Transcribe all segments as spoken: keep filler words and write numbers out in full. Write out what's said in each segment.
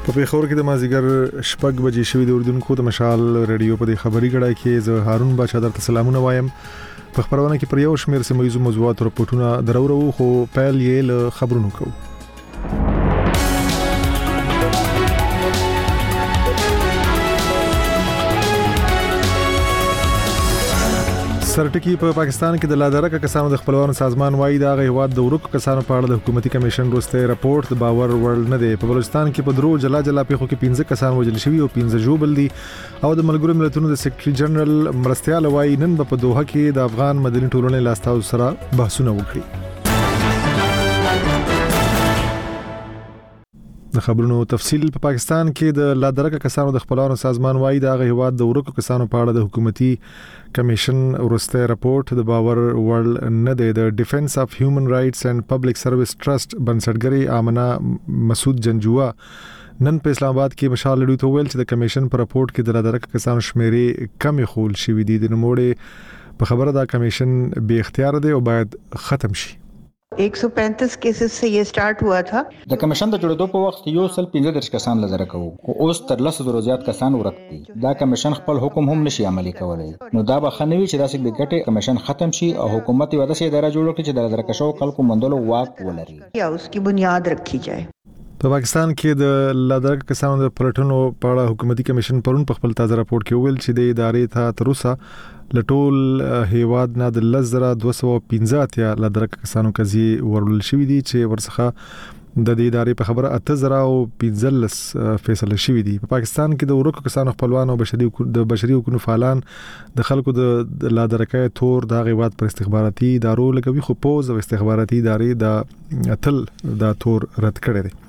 په پیښور کې د مازیګر شپږ بجې شوې د اردوونکو د مشال رادیو په خبري غړای کې زه هارون بچا درته سلامونه وایم. په خبرونه کې پر یو شمېر سیمه موضوعات او رپورټونه درورو خو پیل یې له خبرونو کوو. سرټکی په پاکستان کې د لادرکه کسانو د خپلوانو سازمان وایي دا غي هواد د ورکو کسانو په اړه د حکومتي کمیشن وروسته راپورټ د باور وړ نه دی. په بلوچستان کې په درو جلا جلا پیښو کې پنځه کسان وژل شوي او پنځه ژوبل دي او د ملګرو ملتونو د سیکریټري جنرال مرستيال وایي نن په دوحه کې د افغان مدني ټولنې لاستاو سره بحثونه وکړي. د خبرونو تفصیل په پاکستان کې د لادرکه کسانو د خپلوانو سازمان وایي دا غي هواد د ورکو کسانو په اړه د حکومتي کمیشن ورسته راپورټ د باور وړ نه دی. د ډیفنس اف هیومن رائټس اینڈ پبلک سرویس ټرست بنسټګری آمنه مسعود جنجوا نن په اسلام آباد کې مشال لړۍ ته ویل چې د کمیشن پر راپورټ کې د لادرکه کسانو شمیرې کم خول شوې دي. د نوموړي په خبره دا کمیشن بے اختیار دی او باید ختم شي. एक सौ पैंतीस केसेस से ये स्टार्ट हुआ था. د کمیشن د جوړېدو په وخت یو سل پنځه دېرش کسان لزر کوو او اوس تر لس زره زیات کسان ورکتي. دا کمیشن خپل حکم هم نشي عملي کولای. نو دا به خنوي چې داسې د ګټه کمیشن ختم شي او حکومت یو داسې اداره جوړ کړي چې د لزر کشو خلکو مندلو واک ولري یا उसकी बुनियाद रखी जाए. په پاکستان کې د لادرکه کسانو د پلټنو په اړه حکومتي کمیشن پرون په خپل تازه راپورټ کې ویل چې د ادارې ته تر اوسه لټول هیواد نه د لزر دوه سوه پنځه اتیا لادرکه کسانو کزي ورول شوې دي چې ورڅخه د دې ادارې په خبره اته زره او پنځلس فیصله شوې دي. په پاکستان کې د ورکو کسانو خپلوان او بشري د بشري حقوقو فعالان د خلکو د لادرکه تور د غیواد پر استخباراتي ادارو لګوي خو پوز او استخباراتي ادارې د اتل د تور رد کړي دي.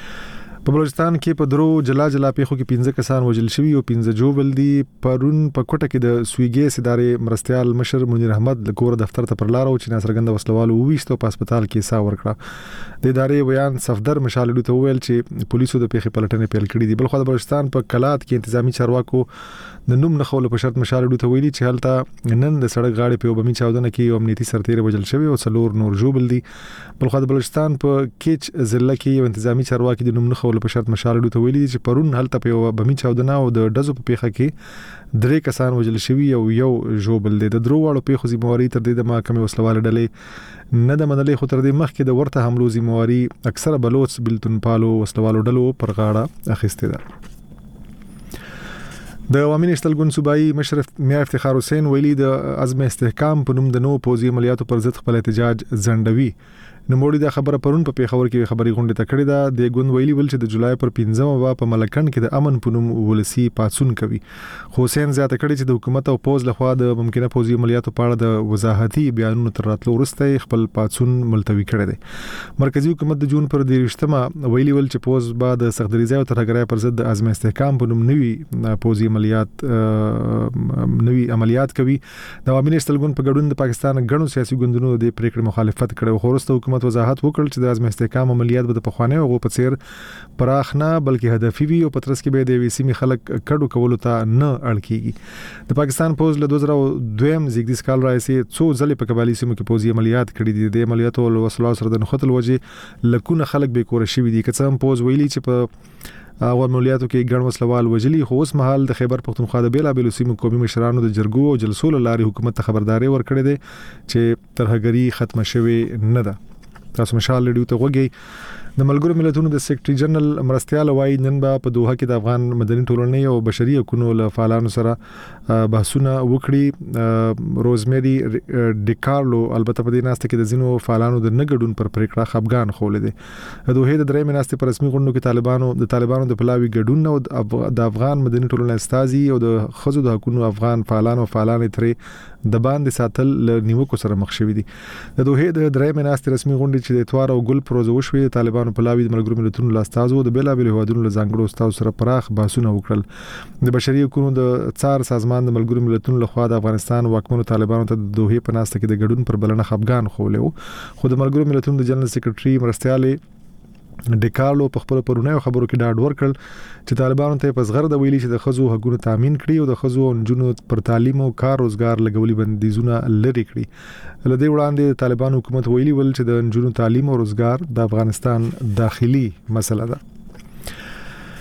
په بلوچستان کې په درو جلا جلا پیښو کې پنځه کسان وژل شوي او پنځه ژوبل دي. پرون په کوټه کې د سویګي ادارې مرستيال مشر منیر احمد د کور دفتر ته پر لار او چې ناصرګند وسلوالو وويشتو په هسپتال کې سا ورکړه. د ادارې بیان صفدر مشال لډو ته ویل چې پولیسو د پیښې پلټنې پیل کړې دي. بل خو د بلوچستان په کلات کې انتظامی چارواکو د نوم نه خول په شرط مشال لډو ته ویلي چې هلته نن د سړک غاړې په وبمي چاودنه کې امنیتي سرتیر وژل شوی او څلور نور ژوبل دي. بل خو د بلوچستان په کیچ ضلع کې یو انتظامی چارواکي د نوم نه خول په شرط مشال لډو ته ویلي چې پرون هلته په وبمي چاودنه او د ډزو په پیښه کې درې کسان وژل شوي او یو ژوبل دي. د درو واړو پیښو ذمہواری تر دې د محکمې وسلواله ډلې نه د منلې خو تر دې مخکې د ورته حملو ذمہواری اکثره بلوچ بلتون پالو وسلوالو ډلو پر غاړه اخیسته ده. د عوامي نشتل ګوند صوبایي مشر میا افتخار حسین ویلي د عزم استحکام په نوم د نو پوزي عملیاتو پر ضد خپل احتجاج زندوي. نوموړي دا خبره پرون په پیښور کې خبري غونډه ته کړې ده. د ګوند ویلي ول چې د جولای پر پنځمه په ملکند کې د امن په نوم ولسی پاتسون کوي. حسین زیاته کړې چې د حکومت او پوز لخوا د ممکنه پوزي عملیاتو په اړه د وضاحتي بیانونو تر راتلو وروسته خپل پاتسون ملتوي کړی دی. مرکزی حکومت د جون پر دیرشتمه ویلي ول چې پوز بعد سختدریزه او ترهګرۍ پر ضد عزم استحکام په نوم نوي پوزي عملیات نوي عملیات کوي. د عوامي نشتل ګوند په ګډون د پاکستان غنو سیاسي ګوندونو د پریکړې مخالفت کړو. خو وروسته حکومت وضاحت وکړ چې د عزم استحکام عملیات به په خوانه او په څیر پراخ نه بلکې هدفي وي او پترس کې به د وی سیمې خلک کډو کولو ته نه اړ کیږي. د پاکستان پوز له دوه زره دویم زیږدیز کال راځي څو ځلې په قبالي سیمو کې پوزي عملیات کړې دي. د عملیاتو او وسلو سره د نخښتل وجه لکونه خلک به کور شي دي. که څه هم پوز ویلي چې په او عملیاتو کې ګڼ وسلوال وجلي خو اوس مهال د خیبر پختونخوا د بیلا بیلو سیمو قومي مشرانو د جرګو او جلسو لاري حکومت ته خبرداري ورکړې ده چې ترهګری ختمه شوی نه ده. تاسو مشال لډیو ته وګورئ. د ملګرو ملتونو د سیکریټري جنرال مرستيال وایي نن به په دوحه کې د افغان مدني ټولنې او بشري حقوقو له فعالانو سره بحثونه وکړي. روزمری ډیکارلو البته په دې ناسته کې د زینو فعالانو د نګډون پر پریکړه خپګان خولې دي. د دوحه د درې مناسته پر رسمي غونډو کې طالبانو د طالبانو د پلاوی ګډون او د افغان مدني ټولنې استازي او د خزو د حقوقو افغان فعالانو فعالان ترې د باندې ساتل له نیوکو سره مخ شوي دي. د دوحه د درې مناسته رسمي غونډې چې د اتوار او ګل پروژه وشوي طالبانو پلاوی د ملګرو ملتونو لاستازو د بیلا بیل هوادونو له ځانګړو استازو سره پراخ بحثونه وکړل. د بشري حقوقو د څار سازمان د ملګرو ملتونو لخوا د افغانستان واکمنو طالبانو ته د دوحه په ناسته کې د ګډون پر بلنه خپګان خولې. خو د ملګرو ملتونو د جنرال سیکریټري مرستيال ډیکارلو په خپل پرونیو خبرو کې ډاډ ورکړل چې طالبانو ته په زغر د ویلي چې د خزو حقوقو تامین کړي او د خزو او جنونو پر تعلیم او کار روزګار لګولي بندیزونه لري کړي. لدې وړاندې طالبان حکومت ویلي ول چې د جنونو تعلیم او روزګار د افغانستان داخلي مسله ده.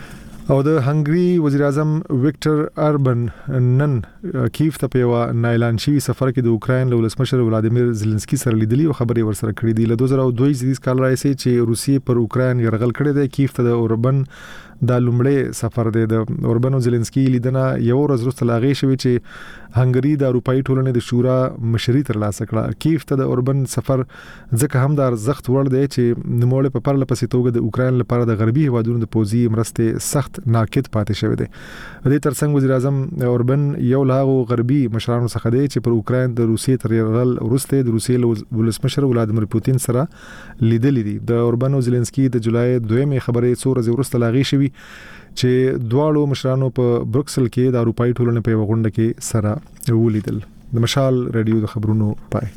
او د هنګري وزیر اعظم وکټر اربن نن کیف ته په اعلان شوی سفر کې د اوکرين له ولسمشر ولادیمیر زيلنسکي سره لیدلی او خبرې ورسره کړې دي. له دوه زره دوه زیږدیز کال راځي چې روسیې پر اوکرين يرغل کړی دی. کیف ته د اوربن د لومړی سفر دی. د اوربن او زيلنسکي لیدنه یو ورځ وروسته لاغې شوی چې هنګري د اروپאי ټولنې د شورا مشري ترلاسه کړه. کیف ته د اوربن سفر ځکه هم د ارزښت وړ دی چې نوموړی په پرله پسې توګه د اوکرين لپاره د غربي هیوادونو د پوځي مرستې سخت ناکد پاتې شوی دی. د دې ترڅنګ وزیر اعظم اوربن یو لاغو غربي مشرانو څخه دی چې پر اوکرين د روسیې تر یرغل وروسته د روسیې ولسمشر ولادیمیر پوتین سره لیدلې دي. د اوربن او زيلنسکي د جولای دویمه خبرې څو ورځې وروسته لاغې شوی چې دواړو مشرانو په بروکسل کې د اروپאי ټولنې په غونډه کې سره ولیدل. د مشال رادیو د خبرونو پای.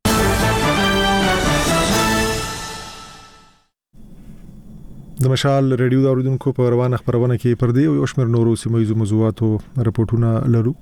د مشال رادیو د اوریدونکو په روانه خبرونه کې پر دې او شمیر نورو سیمایي موضوعاتو راپورټونه لرو.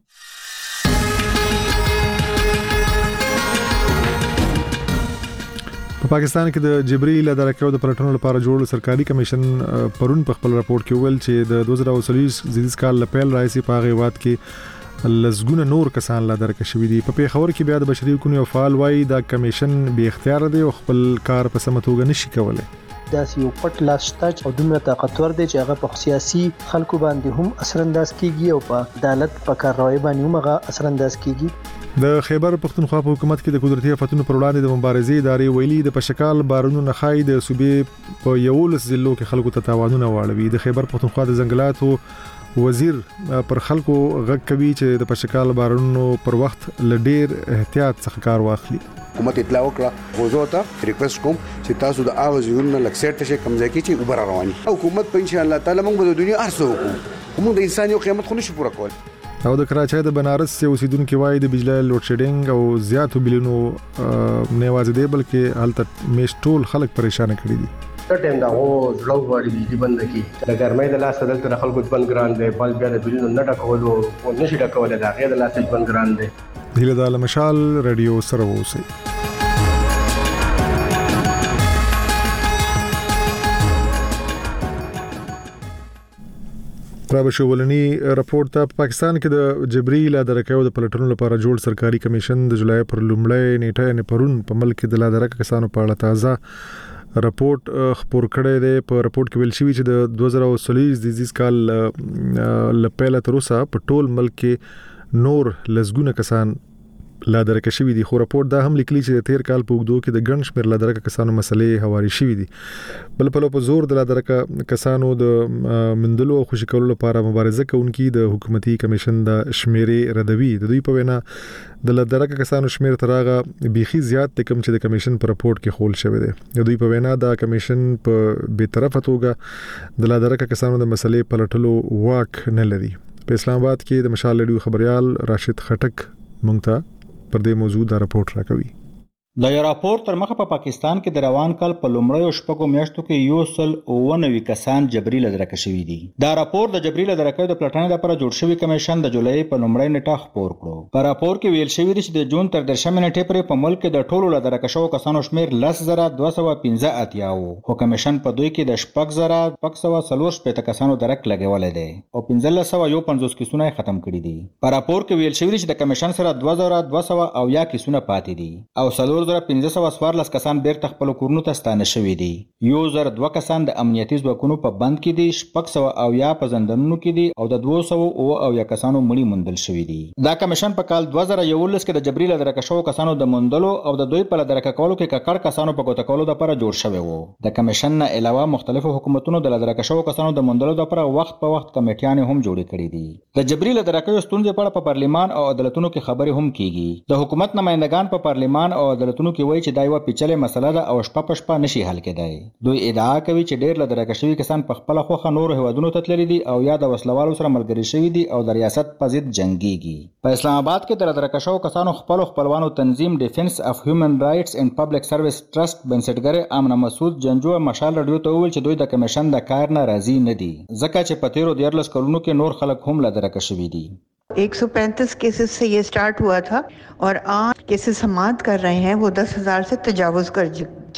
په پاکستان کې د جبري لادرکو د پلټنو لپاره جوړ سرکاري کمیشن پرون په خپل راپورټ کې ویل چې د دوه زره څلور زیږدیز کال لپاره راځي په هغه وخت کې لزګونه نور کسان لادرک شوی دي. په پیښور کې بیا د بشري حقوقو فعال وایي دا کمیشن به اختیار دی او خپل کار په سمه توګه نشي کولای. دا یو پټ لاس شته او دومره طاقتور دی چې هغه په سیاسي خلکو باندې هم اثر انداز کیږي او په عدالت په کارروای باندې هم هغه اثر انداز کیږي. د خیبر پختونخوا په حکومت کې د قدرتي آفتونو پر وړاندې د مبارزې ادارې ویلي د پشکال بارونو نه خای د صوبې په یولس ضلعو کې خلکو ته تاوانونه واړوي. د خیبر پختونخوا د ځنګلاتو وزیر پر خلکو غږ کوي چې د پشکال بارونو پر وخت لډیر احتیاط څخه کار واخلي. حکومت اطلاع وکړه غوځو ته ریکوست کوم چې تاسو د اواز یورن لکسټ شي کمزای کی چې وبر رواني حکومت په ان شاء الله تعالی موږ د دنیا ارسو کوو موږ د انساني قیامت خو نشو پوره کول. او د کراچۍ د بنارس یو اوسیدونکو وایي د بجلی لوډ شیډینګ او زیاتو بلونو نه واځي دی بلکې حالت میشټول خلک پریشان کړي دي. د ټیم دا او زړه وړي بجلی بند کی د ګرمۍ د لاس دلته خلکو ځبن ګران دی بل بیا د بلونو نه ډکولو او نشي ډکول دا غیر د لاس ځبن ګران دی. هله د مشال رادیو سره اوسئ. پرابشو ولني راپورټ ته پاکستان کې د جبري لادرکو د پلټنو لپاره جوړ سرکاري کمیشن د جولای پر لومړۍ نیټه نه پرون په ملک د لادرک کسانو په اړه تازه راپورټ خبر کړی دی. په راپورټ کې ویل شوی چې د دوه زره څلور زیږدیز کال لپاره تر اوسه په ټول ملک کې نور لزګونه کسان لادرک شوی دي. خو راپورټ دا هم لیکلی چې د تیر کال په وګړو کې د ګڼ شمېر لادرک کسانو مسلې هواري شوی دي. بل په لور په زور د لادرک کسانو د مندلو او خوشی کولو لپاره مبارزه کوونکي د حکومتي کمیشن د شمیرې ردوي. د دوی په وینا د لادرک کسانو شمېر ترغه بيخي زیات تکم چې د کمیشن پر راپورټ کې خول شوی دی. د دوی په وینا دا کمیشن په بے طرفه توګه د لادرک کسانو د مسلې پلټلو واک نه لري. په اسلام آباد کې د مشال رادیو خبريال راشد خټک مونږ ته پر دې موضوع دا راپورټ راکوي. د یو راپور تر مخه په پا پاکستان کې د روان کال په لومړیو شپږو میاشتو کې یو سل اوه نوي کسان جبري لدرک شوي دي. دا راپور د جبري لدرکۍ د پلټنې لپاره جوړ شوی کمیشن د جولای په لومړۍ نیټه خبر کړو. په راپور کې ویل شوی دی چې د جون تر درشمه نیټې پورې په ملک کې د ټولو لدرک شوو کسانو شمیر لس زره دوه سوه پنځه اتیا وو. خو کمیشن په دوی کې د شپږ زره شپږ سوه څلور شپېته کسانو درک لګولې دي او پنځلس سوه یو پنځوس کیسونه ختم کړي دي. په راپور کې ویل شوی دی چې د کمیشن سره دوه زره دوه سوه اویا کیسونه پاتې دي او څلور زره پنځه سوه څوارلس کسان بیرته خپل کورونو ته ستانه شوي دي. یو زر دوه کسان د امنیتي ځواکونو په بند کې دي، شپږ سوه اویا په زندانونو کې دي او د دوه سوه اوه اویا کسانو مړي موندل شوي دي. دا کمیشن په کال دوه زره یولس کې د جبري لدرکه شوو کسانو د موندلو او د دوی په لدرکه کولو کې ککړ کسانو په ګوته کولو لپاره جوړ شوی و. د کمیشن نه علاوه مختلفو حکومتونو د لدرکه شوو کسانو د موندلو لپاره وخت په وخت کمیټیانې هم جوړې کړې دي. د جبري لدرکه ستونزې په اړه په پارلمان او عدالتونو کې خبرې هم کیږي. د حکومت نمائندگان په پارلمان او عدالتونو کې وایي چې دا یو پیچلې مسله ده او شپه په شپه نشي حل کېدای. دوی ادعا کوي چې ډېر لدرکه شوي کسان په خپل خوخه نور هیوادونو ته تللي دي او یا د وسلوالو سره ملګري شوي دي او د ریاست په ضد جنګيږي. په اسلام آباد کې د لدرکه شوو کسانو خپل خپلوانو تنظیم ډیفنس اف هیومن رائټس اینڈ پبلک سرویس ټرست بنسټګر امنه مسعود جنجو مشال رادیو ته وویل چې دوی د کمیشن د کار نه راضي نه دي ځکه چې په تیرو دیارلس کلونو کې نور خلک هم لدرکه شوي دي. एक सौ पैंतीस केसेस से ये स्टार्ट हुआ था और आज केसेस समाप्त कर रहे हैं वो दस हजार से तजावुज कर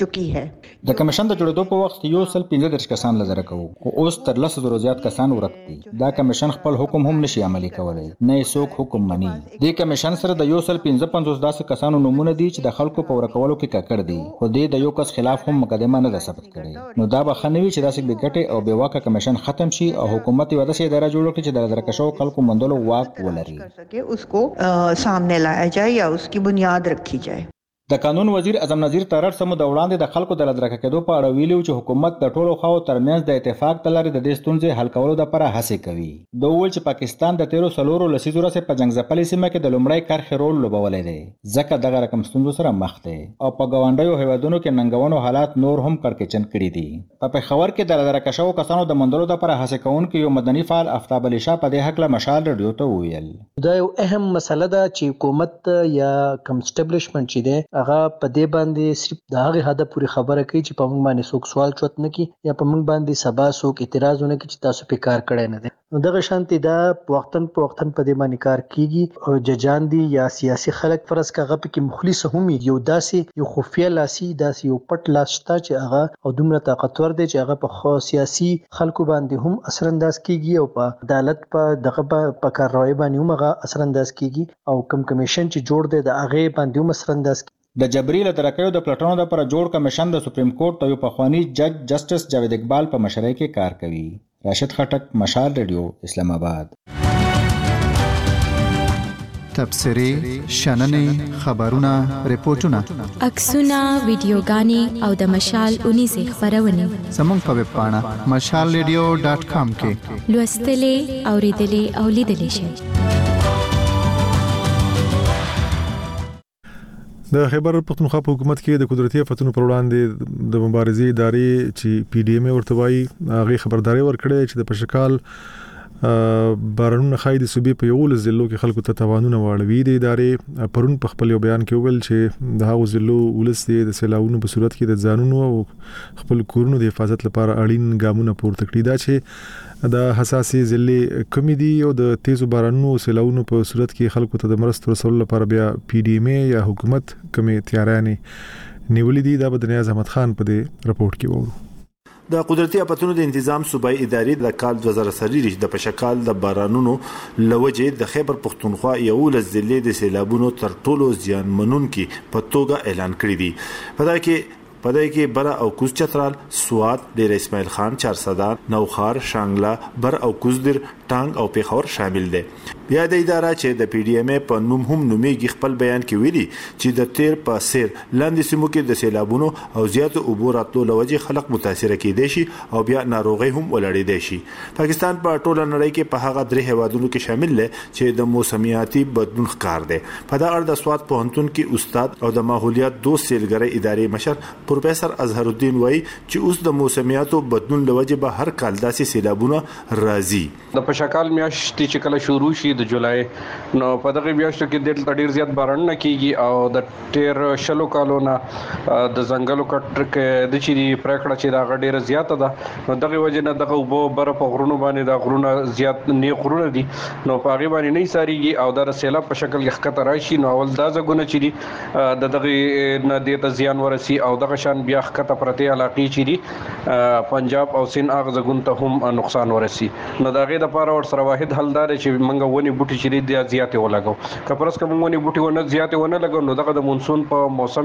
चुकी है। د کمیشن د جوړېدو په وخت یو سل پنځه دېرش کسان لزر کوو خو اوس تر لسو زرو زیات کسان ورک دي. دا کمیشن خپل حکم هم نشي عملي کولای، نه یې څوک حکم مني. د کمیشن سره د یو سل پنځه پنځوس داسې کسانو نمونه دي چې د خلکو په ورکولو کې ککړ دي، خو د یو کس خلاف هم مقدمه نه ده ثبت کړې. نو دا به ښه نه وي چې داسې بې ګټې او بې واکه کمیشن ختم شي او حکومت یوه داسې اداره جوړه کړي چې د لزرکشو خلکو موندلو واک ولري. उसको सामने लाया जाए या उसकी बुनियाद रखी जाए. د قانون وزیر اعظم نظیر ترړ سمو د وړاندې د خلکو د لدرکه کېدو په اړه ویلي چې حکومت د ټولو خواو ترمنځ د اتفاق ته لري د دې ستونزې حل کولو لپاره هڅې کوي. د وویل چې پاکستان د تیرو څلورو لسیزو راهیسې په جنګ ځپلې سیمه کې د لومړی کرښې رول لوبولی دی، ځکه دغه رقم ستونزو سره مخ دی او په ګاونډیو هیوادونو کې ننګونو حالات نور هم کړکېچن کړي دي. په پېښور کې د لدرکه شوو کسانو د موندلو لپاره هڅې کوونکي یو مدني فعال آفتاب علي شاه په دې هکله مشال رادیو ته وویل. دا یو اهم مسله ده چې حکومت یا کوم اسټابلیشمنټ چې دی هغه په دې باندې صرف د هغه هدف پوری خبره کوي چې په موږ باندې څوک سوال چوت نه کوي یا په موږ باندې سبا څوک اعتراض ونه کوي چې تاسو په کار کړی نه دی. نو دغه شانتي دا وختن په وختن په دې باندې کار کیږي او ججان دي یا سیاسي خلک فرض کاغه په کې مخلص هم یو داسې یو خفیه لاسي داسې یو پټ لاس شته چې هغه او دومره طاقتور دی چې هغه په خو سیاسي خلکو باندې هم اثر انداز کیږي او په عدالت په دغه په کارروایي باندې هم هغه اثر انداز کیږي او کم کمیشن چې جوړ دی د هغه باندې هم اثر انداز کیږي. د جبري لدرکیو د پلټنو لپاره جوړ کمیشن د سپریم کورټ یو پخوانی جج جسټس جاوید اقبال په مشرۍ کې کار کوي. راشد خټک، مشال ریډیو، اسلام آباد. تبصرې، شننې، خبرونه، ریپورتونه، عکسونه، ویډیوګانې او د مشال اونیزې خپرونې زموږ په ویب پاڼه مشال ریډیو ډاټ کام کې لوستلې، اوریدلې او لیدلې شئ. د خیبر پختونخوا په حکومت کې د قدرتي آفتونو پر وړاندې د مبارزې ادارې چې پی ډی ایم ورته وایي هغه خبرداري ورکړې چې د پشکال بارانونه خای د صوبې په یو ضلعو کې خلکو ته توانونه واړوي. د ادارې پرون په خپل بیان کې ویل چې د هغو ضلعو ولس د سیلاوونو په صورت کې د ځانونو او خپل کورونو د حفاظت لپاره اړین ګامونه پورته کړي. دا چې د حساسي ضلع کمی دي او د تیزو بارانونو او سیلاوونو په صورت کې خلکو ته د مرستو رسولو لپاره بیا پی ډی ایم یا حکومت کمی تیارانې نیولې دي. دا به د نیاز احمد خان په دې رپورت کې وورو. د قدرتي آفتونو د تنظیم صوبایي ادارې د کال دوه زره سلیریش د پشکال د بارانونو لوجې د خیبر پختونخوا یو لس ضلع د سیلابونو تر ټولو زیانمنونکي په توګه اعلان کړی دي. په دا کې پدای کې بر او کوز چترال، سوات، ډیر اسماعیل خان، چارسدار، نوخار، شانګلا، بر او کوزدر، ټانګ او پیښور شامل دي. بیا د اداره چې د پی ډی ایم په نوم هم نومېږي خپل بیان کې ویلي چې د تیر په سیر لاندې سیمو کې د سیلابونو او زیاتو اوبو راتلو لوجې خلک متاثر کېدای شي او بیا ناروغي هم ولړېدای شي. پاکستان په ټوله نړۍ کې په هغه درې هیوادونو کې شامل دی چې د موسمیاتي بدلون ښکار دی. په دا اړه د سوات پوهنتون کې استاد او د ماحولیات دوست سیلګرۍ ادارې مشر پروفیسور اظهر الدین وایي چې اوس د موسمیاتو بدلون لوجې به هر کال داسې سیلابونه راځي. د پشکال میاشت چې کله شروع شي د جولای نو په دغه میاشت کې د ډیر زیات باران نه کیږي او د ټیر شلو کالونه د ځنګلو کټ کې د چيري پرکړه چې دا ډیر زیات ده. نو دغه وجه نه دغه وبو بر په غرونو باندې د غرونو زیات نه غرونه دي نو په هغه باندې نه ساريږي او د سیلاب په شکل کې خطر راشي. نو اول دا ځګونه چې د دغه نه د زیان ورسي او دغه شان بیا خطر پرته علاقې چې پنجاب او سین اغه ځګون ته هم نقصان ورسي. نو دغه د لپاره ور سره واحد حل دار چې منګه ونی بوټي چې دی زیاتې ولګو کپرس کوم ونی بوټي ونه زیاتې ونه لګو نو دغه د مونسون په موسم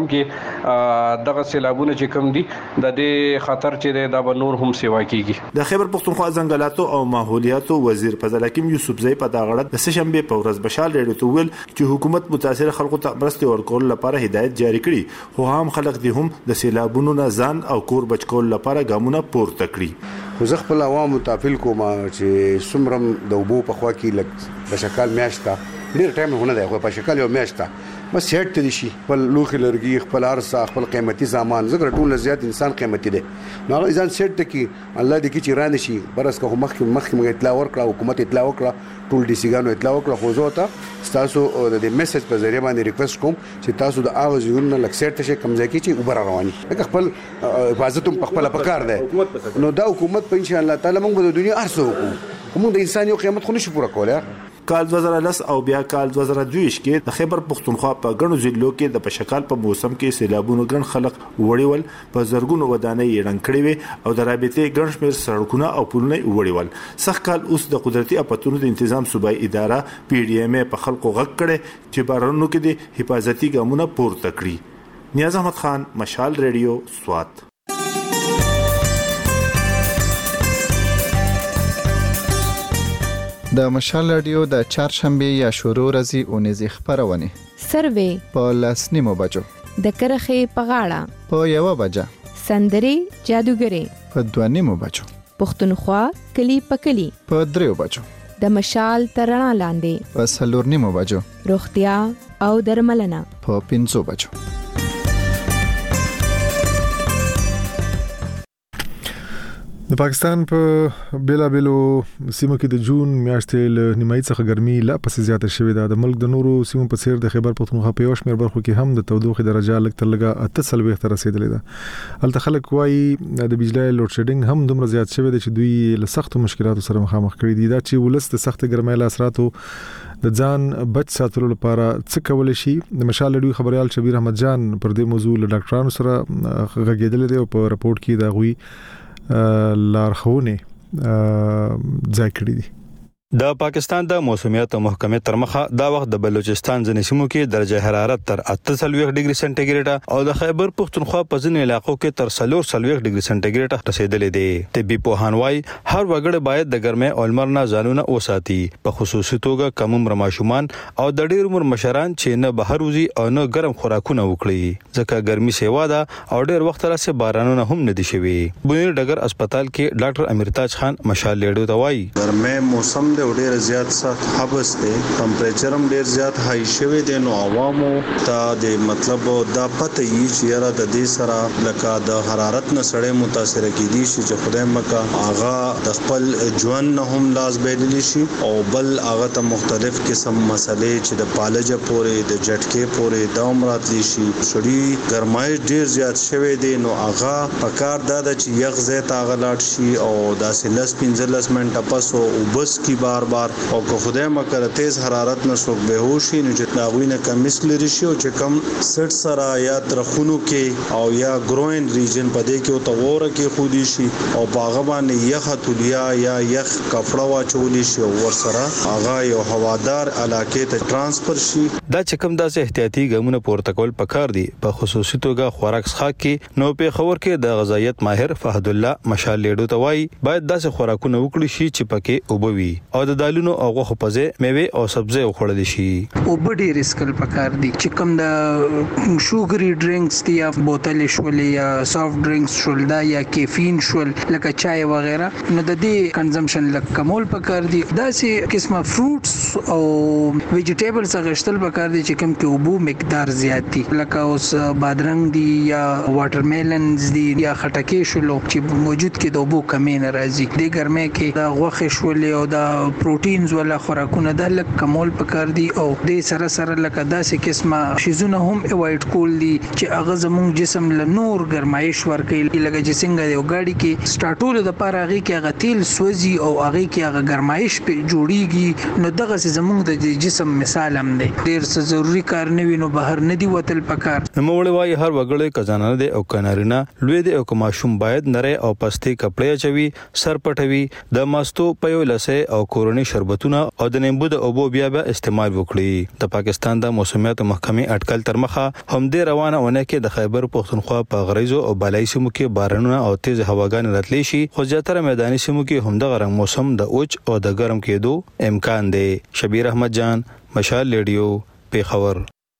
کې دغه سیلابونه چې کم دي د دې خطر چې دی دا به نور هم سیوا کیږي. د خیبر پختونخوا ځنګلاتو او ماحولیاتو وزیر فضل حکیم یوسف زئی په دغه اړه د سشنبه په ورځ بشال ریډیو ته ویل چې حکومت متاثر خلکو ته مرستې ورکول لپاره هدایت جاری کړي خو هم خلک دي هم د سیلابونو نه ځان او کور بچکول لپاره ګامونه پورته کړي. خو زه خپل عوامو تافل کوم چې څومره د اوبو په خوا کې لږ د شکال میاشت ډېر ټایم نه دی خو په شکال یو میاشت بس سیټ دي شي خپل لوخي لرګي خپل ارسه خپل قیمتي سامان زګر ټول زیات انسان قیمتي دي نو هغه ځان سیټ دي کې الله دې کې چې رانه شي برس که مخکې مخکې موږ اطلاع ورکړه حکومت اطلاع وکړه ټول ډي سي ګانو اطلاع وکړه خو زه ته تاسو د میسج په ذریعہ باندې ریکوست کوم چې تاسو د اغاز یو نه لک سیټ شي کم ځای کې چې اوبر رواني لکه خپل حفاظت په خپل پکار ده نو دا حکومت په ان شاء الله تعالی موږ د دنیا ارسو کوم موږ د انسان یو قیمت خو نشو پوره کولای. کال دوه زره لس او بیا کال دوه زره دوه کې د خیبر پختونخوا په ګڼو ضلعو کې د پشکال په موسم کې سیلابونو ګڼ خلک وړیول په زرګونو ودانۍ یې ړنګ کړې وي او د رابطې ګڼ شمېر سړکونه او پلونه وړیول. سخت کال اوس د قدرتي اپتونو د تنظیم صوبایي اداره پی ډی ایم په خلکو غږ کړي چې بارانونو کې د حفاظتي ګامونه پورته کړي. نیاز احمد خان، مشال ریډیو، سوات. د مشال رادیو د چهارشنبه یا شروع ورځې اونیزې خبرونه سروې په لسنیمو بجو د کرخې په غاړه په یو بجه سندري جادوګري په دوانیمو بجو پښتونخوا کلی په کلی په دریو بجو د مشال ترڼا لاندې په سلورنیمو بجو روغتیا او درملنه په پنځو بجو. د پاکستان په بیلا بیلو سیمو کې د جون میاشتې له نیمایي څخه ګرمي لا پسې زیاته شوې ده. د ملک د نورو سیمو په څیر د خیبر پختونخوا په یو شمېر برخو کې هم د تودوخې درجه لږ تر لږه اته څلوېښت ته رسیدلې ده. هلته خلک وایي د بجلی لوډ شیډینګ هم دومره زیات شوی دی چې دوی له سختو مشکلاتو سره مخامخ کړي دي. دا چې ولس د سخت ګرمۍ له اثراتو د ځان بچ ساتلو لپاره څه کولی شي. د مشال ریډیو خبريال شبیر احمد جان پر دې موضوع له ډاکټرانو سره غږېدل دي او په رپورت کې دا غوي لارښوونې ځای کړې دي. د پاکستان د موسمیات محکمې تر مخه دا وخت د بلوچستان ځینې سیمو کې درجه حرارت تر اته څلوېښت ډیګري سانتیګریډ او د خیبر پختونخوا په ځینې علاقو کې تر څلور څلوېښت ډیګري سانتیګریډ رسیدلې دي. طبي پوهان وايي هر وګړی باید د ګرمۍ او لمر نه ځانونه وساتي، په خصوصي توګه کم عمر ماشومان او د ډېر عمر مشران چې نه بهر وځي او نه ګرم خوراکونه وکړي ځکه ګرمي سیوا ده او ډېر وخت راځي بارانونه هم نه دي شوي. بنیر ډګر هسپتال کې ډاکټر امیرتاج خان مشال ریډیو ته وايي ګرمۍ موسم د ډېر زیات سخت حبس دی، ټمپریچر هم ډېر زیات هاي شوی دی، نو عوامو ته د مطلب دا پته یي چې یاره د دې سره لکه د حرارت نه سړی متاثر کیدي شي چې خدای مکه هغه د خپل ژوند نه هم لاس بېدلی شي او بل هغه ته مختلف قسم مسلې چې د پالجه پورې د جټکې پورې دوام راتلی شي. سړی ګرمای ډېر زیات شوی دی نو هغه پکار دا د چې یخ زیات هغه لاړ شي او داسې لس پنځلس منټه پس او بس کی بار بار او که خدای مکه تیز حرارت نه څوک بهوشي نو چې داوی نه کمیس لري شي او چې کم سټ سره یا ترخونو کې او یا ګروین ریجن پدې کې او توره کې خودي شي او باغ باندې یخ تولیا یا یخ کفړه واچولې شي او ور سره هغه یو هوادار علاقې ته ترانسفر شي. دا چې کوم داسې احتیاطي ګامونه پورته کول پکار دي په خصوصي توګه خوراک څخه کې نو په خبر کې د غذایت ماهر فهد الله مشال لیډو ته وایي باید داسې خوراکونه وکړي شي چې پکې اوبوي او د دالونو او غوښه پزې میوه او سبزی وخوړل شي. او بډې ریسکل پکار دي چې کوم د شوګري ډرینکس دي یا بوتل شول یا سافټ ډرینکس شول دا یا کیفین شول لکه چای وغیرہ نو د دې کنزمپشن لکه کمول پکار دي. دا سي قسمه فروټس او ویجیټیبلز غشتل پکار دي چې کوم کې اوبو مقدار زیات دي لکه اوس بادرنګ دي یا واټرمیلنز دي یا خټکې شول چې موجود کې د اوبو کمی نه راځي. د ګرمۍ کې د غوښه شول او د پروتینز ولا خوراکونه د لک کمول پکار دي او د سره سره لکه داسې قسمه شیزونه هم اوایډ کول دي چې هغه زموږ جسم له نور ګرمایش ورکوي لکه چې څنګه یو ګاډي کې سٹارټول د پاره هغه کې هغه تیل سوځي او هغه کې هغه ګرمایش په جوړیږي نو دغه زموږ د جسم مثال هم دی. ډیر څه ضروری کار نه وینو بهر نه دی وتل پکار. نوموړی وايي هر وګړی کزانه دی او کنارینه لوی دی او کوماشوم باید نری او پستې کپړې چوي سر پټوي د ماستو په یو لسه او کورونی شربتونه او د نیمبو د اوبو بیا به استعمال وکړي. د پاکستان د موسمیات محکمې اټکل تر مخه هم د روانه ونه کې د خیبر پختونخوا په غریزو او بالای سیمو کې بارانونه او تیز هواګان راتلی شي خو زیاتره میداني سیمو کې هم د غرنګ موسم د اوچ او د ګرم کېدو امکان دی. شبیر احمد جان مشال ریډیو پیښور.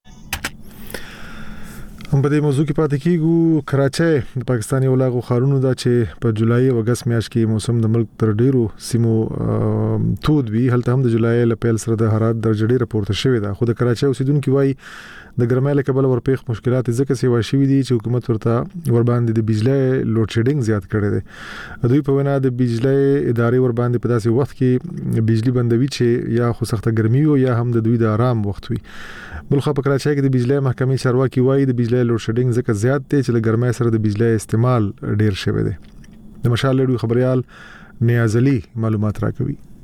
هم په دې موضوع کې پاتې کیږو. کراچۍ د پاکستان یو لاغو خارونو دا چې په جولای او اگست میاشت کې موسم د ملک تر ډیرو سیمو تود وی هلته هم د جولای له پیل سره د حرارت درجه ډیره پورته شوې ده. خو د کراچۍ اوسیدونکو وايي د ګرمۍ له کبله ورپېخ مشکلات ځکه سیوا شوي دي چې حکومت ورته ور باندې د بجلی لوډ شیډینګ زیات کړی دی. دوی په وینا د بجلی ادارې ور باندې په داسې وخت کې بجلی بندوي چې یا خو سخته ګرمي وي یا هم د دوی د آرام وخت وي. بلخو په کراچۍ کې د بجلی محکمې چارواکي وايي د بجلی لوډ شیډینګ ځکه زیات دی چې له ګرمۍ سره د بجلی استعمال ډیر شوی دی. د مشال ریډیو خبريال نیاز علي معلومات راکوي.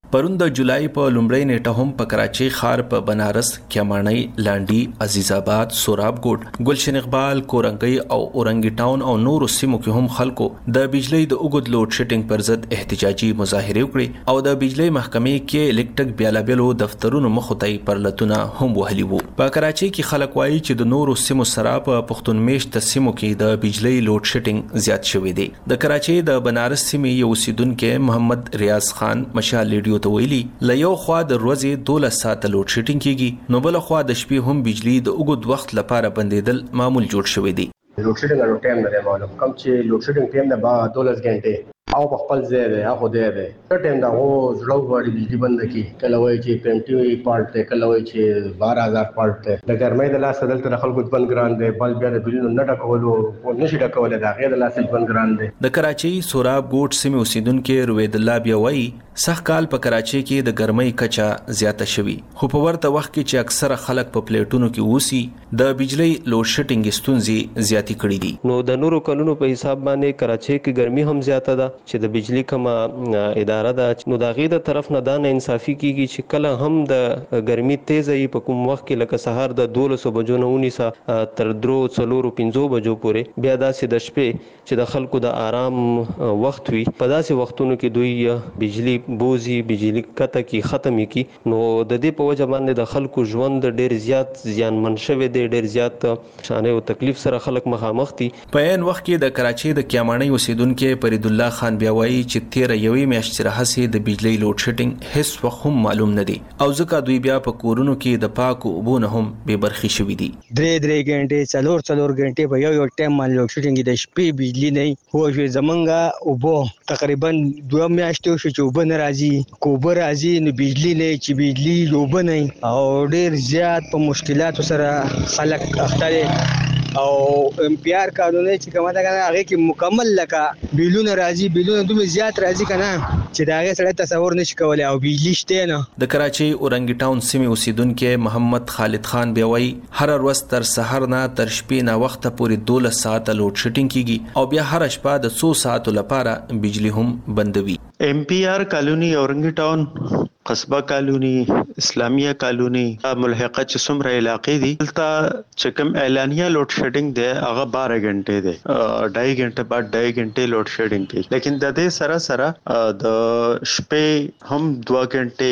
پرون د جولای په لومړۍ نیټه هم په کراچۍ ښار په بنارس، کیمانۍ، لانډي، عزیز آباد، سوراب ګوټ، گلشن اقبال، کورنګي او اورنګي ټاون او نورو سیمو کې هم خلکو د بجلی د اوږد لوډ شیډینګ پر ضد احتجاجي مظاهره وکړي او د بجلی محکمې کې الکتریک بیلابلو دفترونو مخوتای پرلتونه هم وهلي وو. په کراچۍ کې خلک وایي چې د نورو سیمو سره په پښتون میشت سیمو کې د بجلی لوډ شیډینګ زیات شوی دی. د کراچۍ د بنارس سیمې یو اوسیدونکو محمد ریاض خان مشال ریډیو ته ویلي، ل یو خوا د ورځې دولس ساعته لوډ شیډینګ کیږي، نو بل خوا د شپې هم بجلی د اوږد وخت لپاره بندیدل معمول جوړ شوی دی. لوډ شیډینګ له ټایم نه معلوم کم چې لوډ شیډینګ ټایم نه با دولس غنټه او په خپل ځای دی هغه دی دی ټایم دا هو زړه وړي بجلی بند کی کله وای چې پنځه پالټ ته کله وای چې بارہ ہزار پالټ ته د ګرمۍ د لاس دلته خلکو بند ګران دی بل بیا د بلونو نه ډکولو او نشي ډکول دا غیر د لاس بند ګران دی. د کراچۍ سوراب ګوټ سیمه اوسیدونکو روید الله بیا وایي سخت کال په کراچۍ کې د ګرمۍ کچا زیاته شوی، خو په ورته وخت کې چې اکثره خلک په پلیټونو کې اوسي د بجلی لوډ شیډینګ ستونزې زیاتی کړې دي. نو د نورو کلونو په حساب باندې کراچۍ کې ګرمي هم زیاته ده چې د بجلی کومه اداره ده، نو د غي د طرف نه دا نه انصافي کیږي چې کله هم د ګرمي تیزه په کوم وخت کې لکه سهار د دولس بجو نه ونیسه تر درو څلورو پنځو بجو پورې بیا داسې د شپې چې د خلکو د آرام وخت وي په داسې وختونو کې دوی بجلی بوزي بجلی کته کی ختم کی، نو د دې په وجه باندې د خلکو ژوند ډیر زیات زیانمن شوی دی، ډیر زیات شانه او تکلیف سره خلک مخامخ دي. په عین وخت کې د کراچۍ د کیمانۍ اوسیدونکو فرید الله خان بیا وایي چې تیر یوې میاشتې راهسې د بجلی لوډ شیډینګ هیڅ وخت هم معلوم نه دی او ځکه دوی بیا په کورونو کې د پاکو اوبو نه هم بې برخې شوي دي. درې درې غنټې څلور څلور غنټې په یو یو ټایم باندې لوډ شیډینګ د شپې بجلی نه هو چې زمونږه اوبو تقریبا دوه میاشتې شو چې اوبه نه راځي، کوبه راځي نو بجلی نه چې بجلی اوبه نه او ډیر زیات په مشکلاتو سره خلک اخته دي او ام پی آر قانوني چې کومه ده کنه هغه کې مکمل لکه بیلونه راځي بیلونه دومره زیات راځي کنه چې دا هغه سره تصور نشي کولای او بجلی شته نه. د کراچۍ اورنګي ټاون سیمه اوسیدونکو محمد خالد خان بیا وایي هر ورځ تر سحر نه تر شپې نه وخت پورې دولس ساعته لوډ شیډینګ کیږي او بیا هر شپه د څو ساعتو لپاره بجلی هم بندوي. ام پی آر کالونی اورنګي ټاون قصبه کالونی اسلامیه کالونی ملحقه چې څومره علاقې دي دلته چې کوم اعلانیه لوډ شیډینګ دی هغه بارہ غنټې دی، ډای غنټه بعد ډای غنټې لوډ شیډینګ دی، لیکن د دې سره سره د شپې هم دوه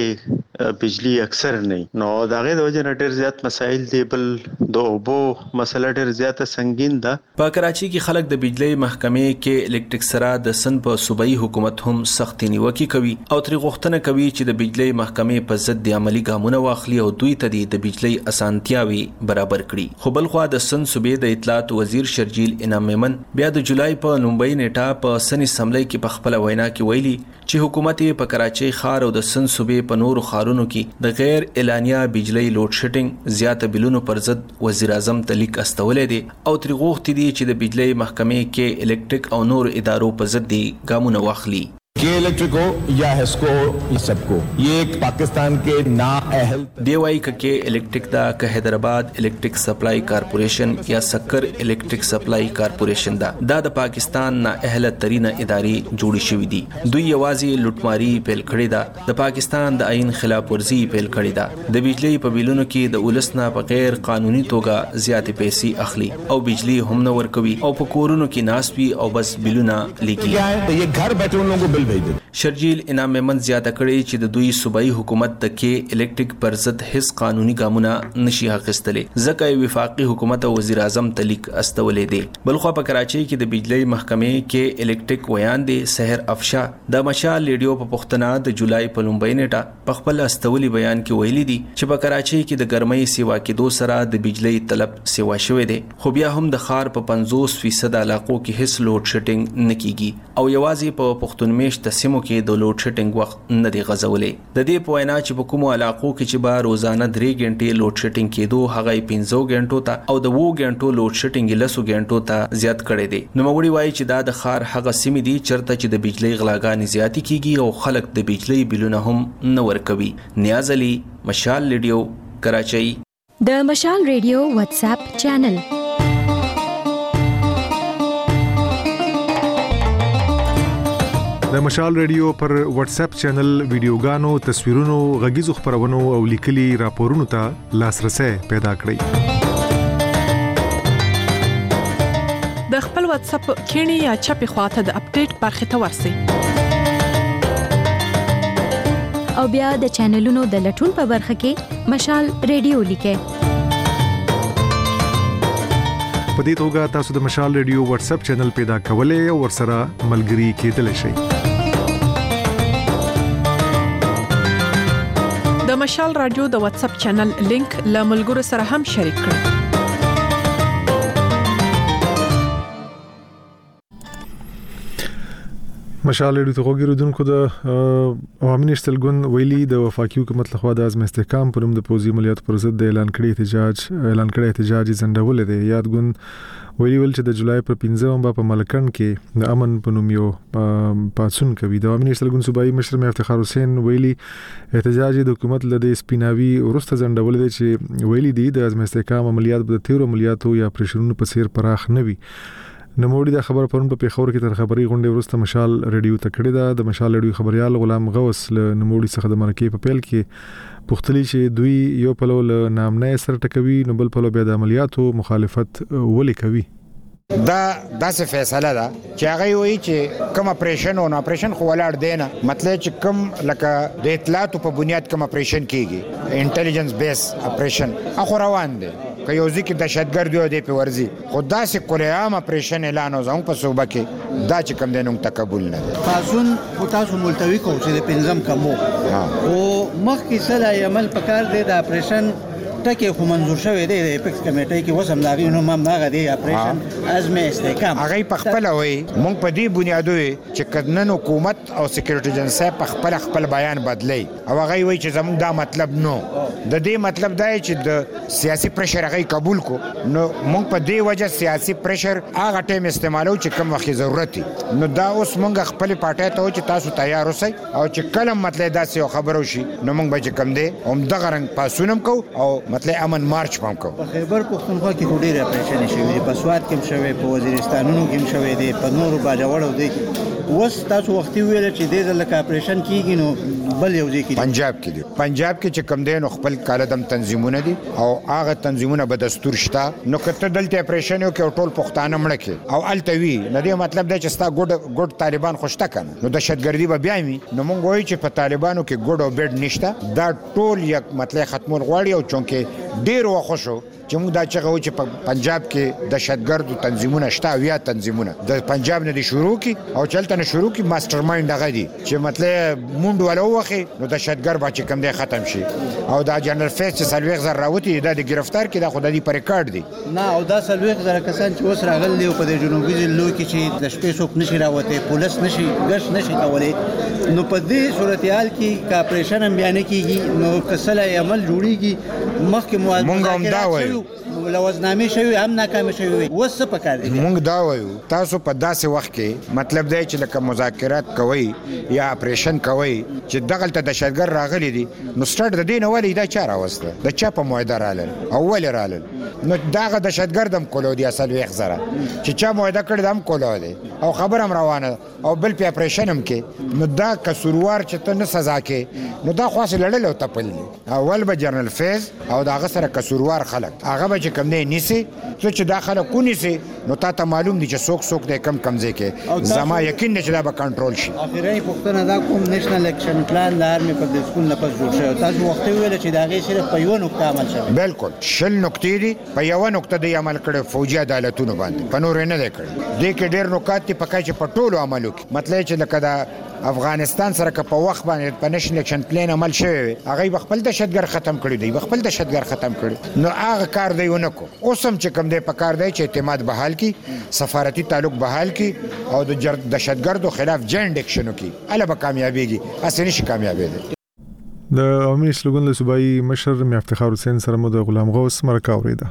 غنټې بجلی اکثر نه، نو دا غي د وجه نه ډیر زیات مسایل دی، بل د اوبو مسله ډیر زیاته سنگین ده. په کراچۍ کې خلک د بجلی محکمې کې الکتریک سره د سن په صوبایي حکومت هم سخت نیوکه کوي او تر غوښتنه کوي چې د بجلی محکمې په ضد د عملی ګامونه واخلي او دوی ته د بجلی اسانتیاوي برابر کړي. خو بل خو د سن صوبې د اطلاعات وزیر شرجیل انعام میمن بیا د جولای په لومړۍ نیټه په سن اسمبلی کې په خپل وینا کې ویلي چې حکومت په کراچۍ ښار او د سن صوبې په نورو ښارونو کې د غیر اعلانیه بجلی لوډ شیډینګ زیاته بلونو پر ضد وزیر اعظم ته لیک استولې دي او تر غوښتي دي چې د بجلی محکمې کې الکتریک او نور ادارو په ضد دي ګامونه واخلي. के इलेक्ट्रिक हो या हेस्को ये सबको ये एक पाकिस्तान के नाअहल دیوائی کې الکتریک دا که حیدرآباد الکتریک سپلای کارپوریشن یا سکر الکتریک سپلای کارپوریشن دا دا د پاکستان نااهل ترینه ادارې جوړې شوې دي. دوی یوازې لوټماری پیل کړې ده، د پاکستان د آئین خلاف ورزي پیل کړې ده، د بجلی په بیلونو کې د ولسنا په غیر قانوني توګه زیاتې پیسې اخلي او بجلی هم نه ورکوي او په کورونو کې ناسوي او بس بیلونه لیکي. ये घर बैठे उन लोगों को बिल شرجیل انعام میمن زیاته کړی چې د دوی صوبایي حکومت د کې الکتریک پر ضد هیڅ قانوني ګامونه نشي اخیستلې، ځکه وفاقي حکومت او وزیر اعظم تلیک استولې دي. بلخو په کراچۍ کې د بجلی محکمې کې الکتریک ویان دي سحر افشا د مشال ریډیو په پښتنه د جولای په لومړۍ نیټه په خپل استولي بیان کې ویلي دي چې په کراچۍ کې د ګرمۍ سیوا کېدو سره د بجلی طلب سیوا شوې دي، خو بیا هم د ښار په پنځوس فیصد علاقو کې هیڅ لوډ شیډینګ نه کیږي او یوازې په پښتون میشت سیمو کې د لوډ شیډینګ وخت نه دی غځولې. د دې په وینا چې په کومو علاقو کې چې به روزانه درې غنټې لوډ شیډینګ کېدو هغه پنځه غنټو ته او د وو غنټو لوډ شیډینګ لسو غنټو ته زیات کړی دی. نو مګوړي وایي چې دا د ښار هغه سیمې دي چرته چې د بجلی غلاګانې زیاتې کیږي او خلک د بجلی بلونه هم نه ورکوي. نیاز علي، مشال ریډیو، کراچۍ. د مشال ریډیو واتس اپ چینل د مشال ریډیو پر واتس اپ چینل ویډیوګانو، تصویرونو، غږیزو خبرونو او لیکلي راپورونو ته لاسرسي پیدا کړئ. د خپل واتس اپ کینی یا چپی خواته د اپډیټ برخه ته ورسی او بیا د چینلونو د لټون په برخه کې مشال ریډیو لیکه. په دې توګه تاسو د مشال ریډیو واتس اپ چینل پیدا کولای او ورسره ملګري کېدلی شئ. د مشال رادیو د واتس اپ چینل لینک له ملګرو سره هم شریک کړئ. مشال ریډیو ته وګورئ د عوامي نشتل ګوند ویلي د وفاقي حکومت لخوا د عزم استحکام پر نوم د پوځي عملیاتو پر ضد د اعلان کړي احتجاج اعلان کړي احتجاج ځنډول دي. یاد ګوند ویلي ول چې د جولای پر پنځمه په ملکن کې د امن په نوم یو پاتون کوي. د عوامي نشتل ګوند صوبایي مشر مې افتخار حسین ویلي احتجاج د حکومت لدې سپیناوي ورسته ځنډول دي چې ویلي دي د عزم استحکام عملیات د تیرو عملیاتو یا پرشرونو په څیر پراخ نه وي. نموړي د خبر پرون په پیښور کې تر خبري غونډې ورسته مشال ریډیو ته کړی دا. د مشال ریډیو خبريال غلام غوث له نموړي څخه د مرکې په پیل کې پختلی چې دوی یو په لور نامنه سر ټکوي نو بل په لور بیا د عملیاتو مخالفت ولې کوي. دا داسې فیصله ده چې هغه وایي چې کوم اپریشن او اپریشن خو ولاړ دی نه، مطلب چې کوم لکه د اطلاعاتو په بنیاد کوم اپریشن کیږي، انټيليجنس بیس اپریشن اخو روان دی که یو ځکه دهشتګرد دی دی په ورزي خو داسې کله عام اپریشن اعلان او زموږ په صوبه کې دا چې کوم دینو تقبل نه دی. پاسون او تاسو ملتوي کوم چې د پنځم کمو او مخکې سره عمل پکار دی د اپریشن ټکي خو منظور شوی دی د اپیکس کمیټې کې وسم داغي نو مم هغه دی اپریشن عزم استحکام هغه په خپل وای مونږ په دې بنیادو چې کدنن حکومت او سکیورټي ایجنسی په خپل خپل بیان بدلی او هغه وای چې زموږ دا مطلب نو د دې مطلب دا چې د سیاسي پریشر هغه قبول کو نو مونږ په دې وجه سیاسي پریشر هغه ټیم استعمالو چې کوم وخت ضرورت نو دا اوس مونږ خپل پټه ته چې تاسو تیار اوسئ او چې کلم مطلب داسې خبرو شي نو مونږ به کوم دی هم دغه رنګ پاسونم کو او مطلب امن مارچ پم کو. په خیبر پختونخوا کې ډېر اپریشن شوی په سواد کې شوی په وزیرستانونو کې شوی دی په نورو باجوړو دی وس تاسو وخت ویل چې د لکه اپریشن کیږي نو بل یو ځای کې پنجاب کې دی پنجاب کې چې کم دی نو خپل کالدم تنظیمونه دي او هغه تنظیمونه به دستور شته نو کته دلته اپریشن یو کې ټول پښتانه مړ کې او التوی نه دی مطلب دا چې ستا ګډ ګډ طالبان خوشته کنه نو دهشتګردي به بیا می نو مونږ وایو چې په طالبانو کې ګډ او بیډ نشته دا ټول یک مطلب ختمول غواړي او چونکه ډیر وخښو چې موږ دا چې غوښ په پنجاب کې دهشتګردو تنظیمونه شته او یا تنظیمونه د پنجاب نه دي شروع کی او چلته نه شروع کی ماستر مایند هغه دي چې مطلب مونډ ولو وخی نو دهشتګرد به چې کم دی ختم شي او دا جنرال فیس چې سلويغ زر راوتی دا د گرفتار کې دا خدای په ریکارډ دي نه او دا سلويغ زر کسان چې اوس راغلي په جنوبي ضلعو کې چې د شپې څوک نشي راوته پولیس نشي ګش نشي کولای نو په دې صورتحال کې کا اپریشن هم بیان کیږي نو کسله عمل جوړیږي مخکې موازنه لوازنامه شوی هم ناکام شوی وسه پکار دي مونږ دا وایو تاسو په داسې وخت کې مطلب دی چې لکه مذاکرات کوي یا اپریشن کوي چې دغه ته دهشتګر راغلي دي نو سټارټ د دین اولی دا چاره وسته د چا په موعده رالل اول رالل نو داغه دهشتګردم کولو دی اصل ویخ زره چې چا موعده کړی دم کولو دی او خبر هم روانه او بل په اپریشن هم کې نو دا قصوروار چې ته نه سزا کې نو دا خاص لړل او تپل اول به جنرال فیز او دا غسر قصوروار خلک هغه به کم نه نیسي چې داخله کو نیسي نو تا ته معلوم دي چې څوک څوک د کم کمزې کې زما یقین نه چې دا به کنټرول شي. اخیری پښتنه دا کوم نېشنل اکشن پلان د آرمي په سکول نه پس جوړ شوی تاسو وخت ویل چې دا غي صرف په یو نقطه عمل شوی بالکل شل نقطې دي په یو نقطه دی عمل کړي فوجي عدالتونو باندې په نور نه دی کړی دې کې ډېر نکات دي پکای چې په ټولو عملو کې مطلب چې لکه دا افغانستان سره که په وخت باندې په نېشنل اکشن پلان عمل شوی هغه خپل دهشتګر ختم کړی دی خپل دهشتګر ختم کړی نو هغه کار دی ونکو اوسم چې کوم دی په کار دی چې اعتماد بحال کی سفارتي تعلق بحال کی او د دهشتګردو خلاف جنډ اکشنو کی اله به کامیابیږي اسې نشي کامیابېدل. د عوامي سلوګن له صوبایي مشر مې افتخار حسین سره مو د غلام غوث مرکه اوریده.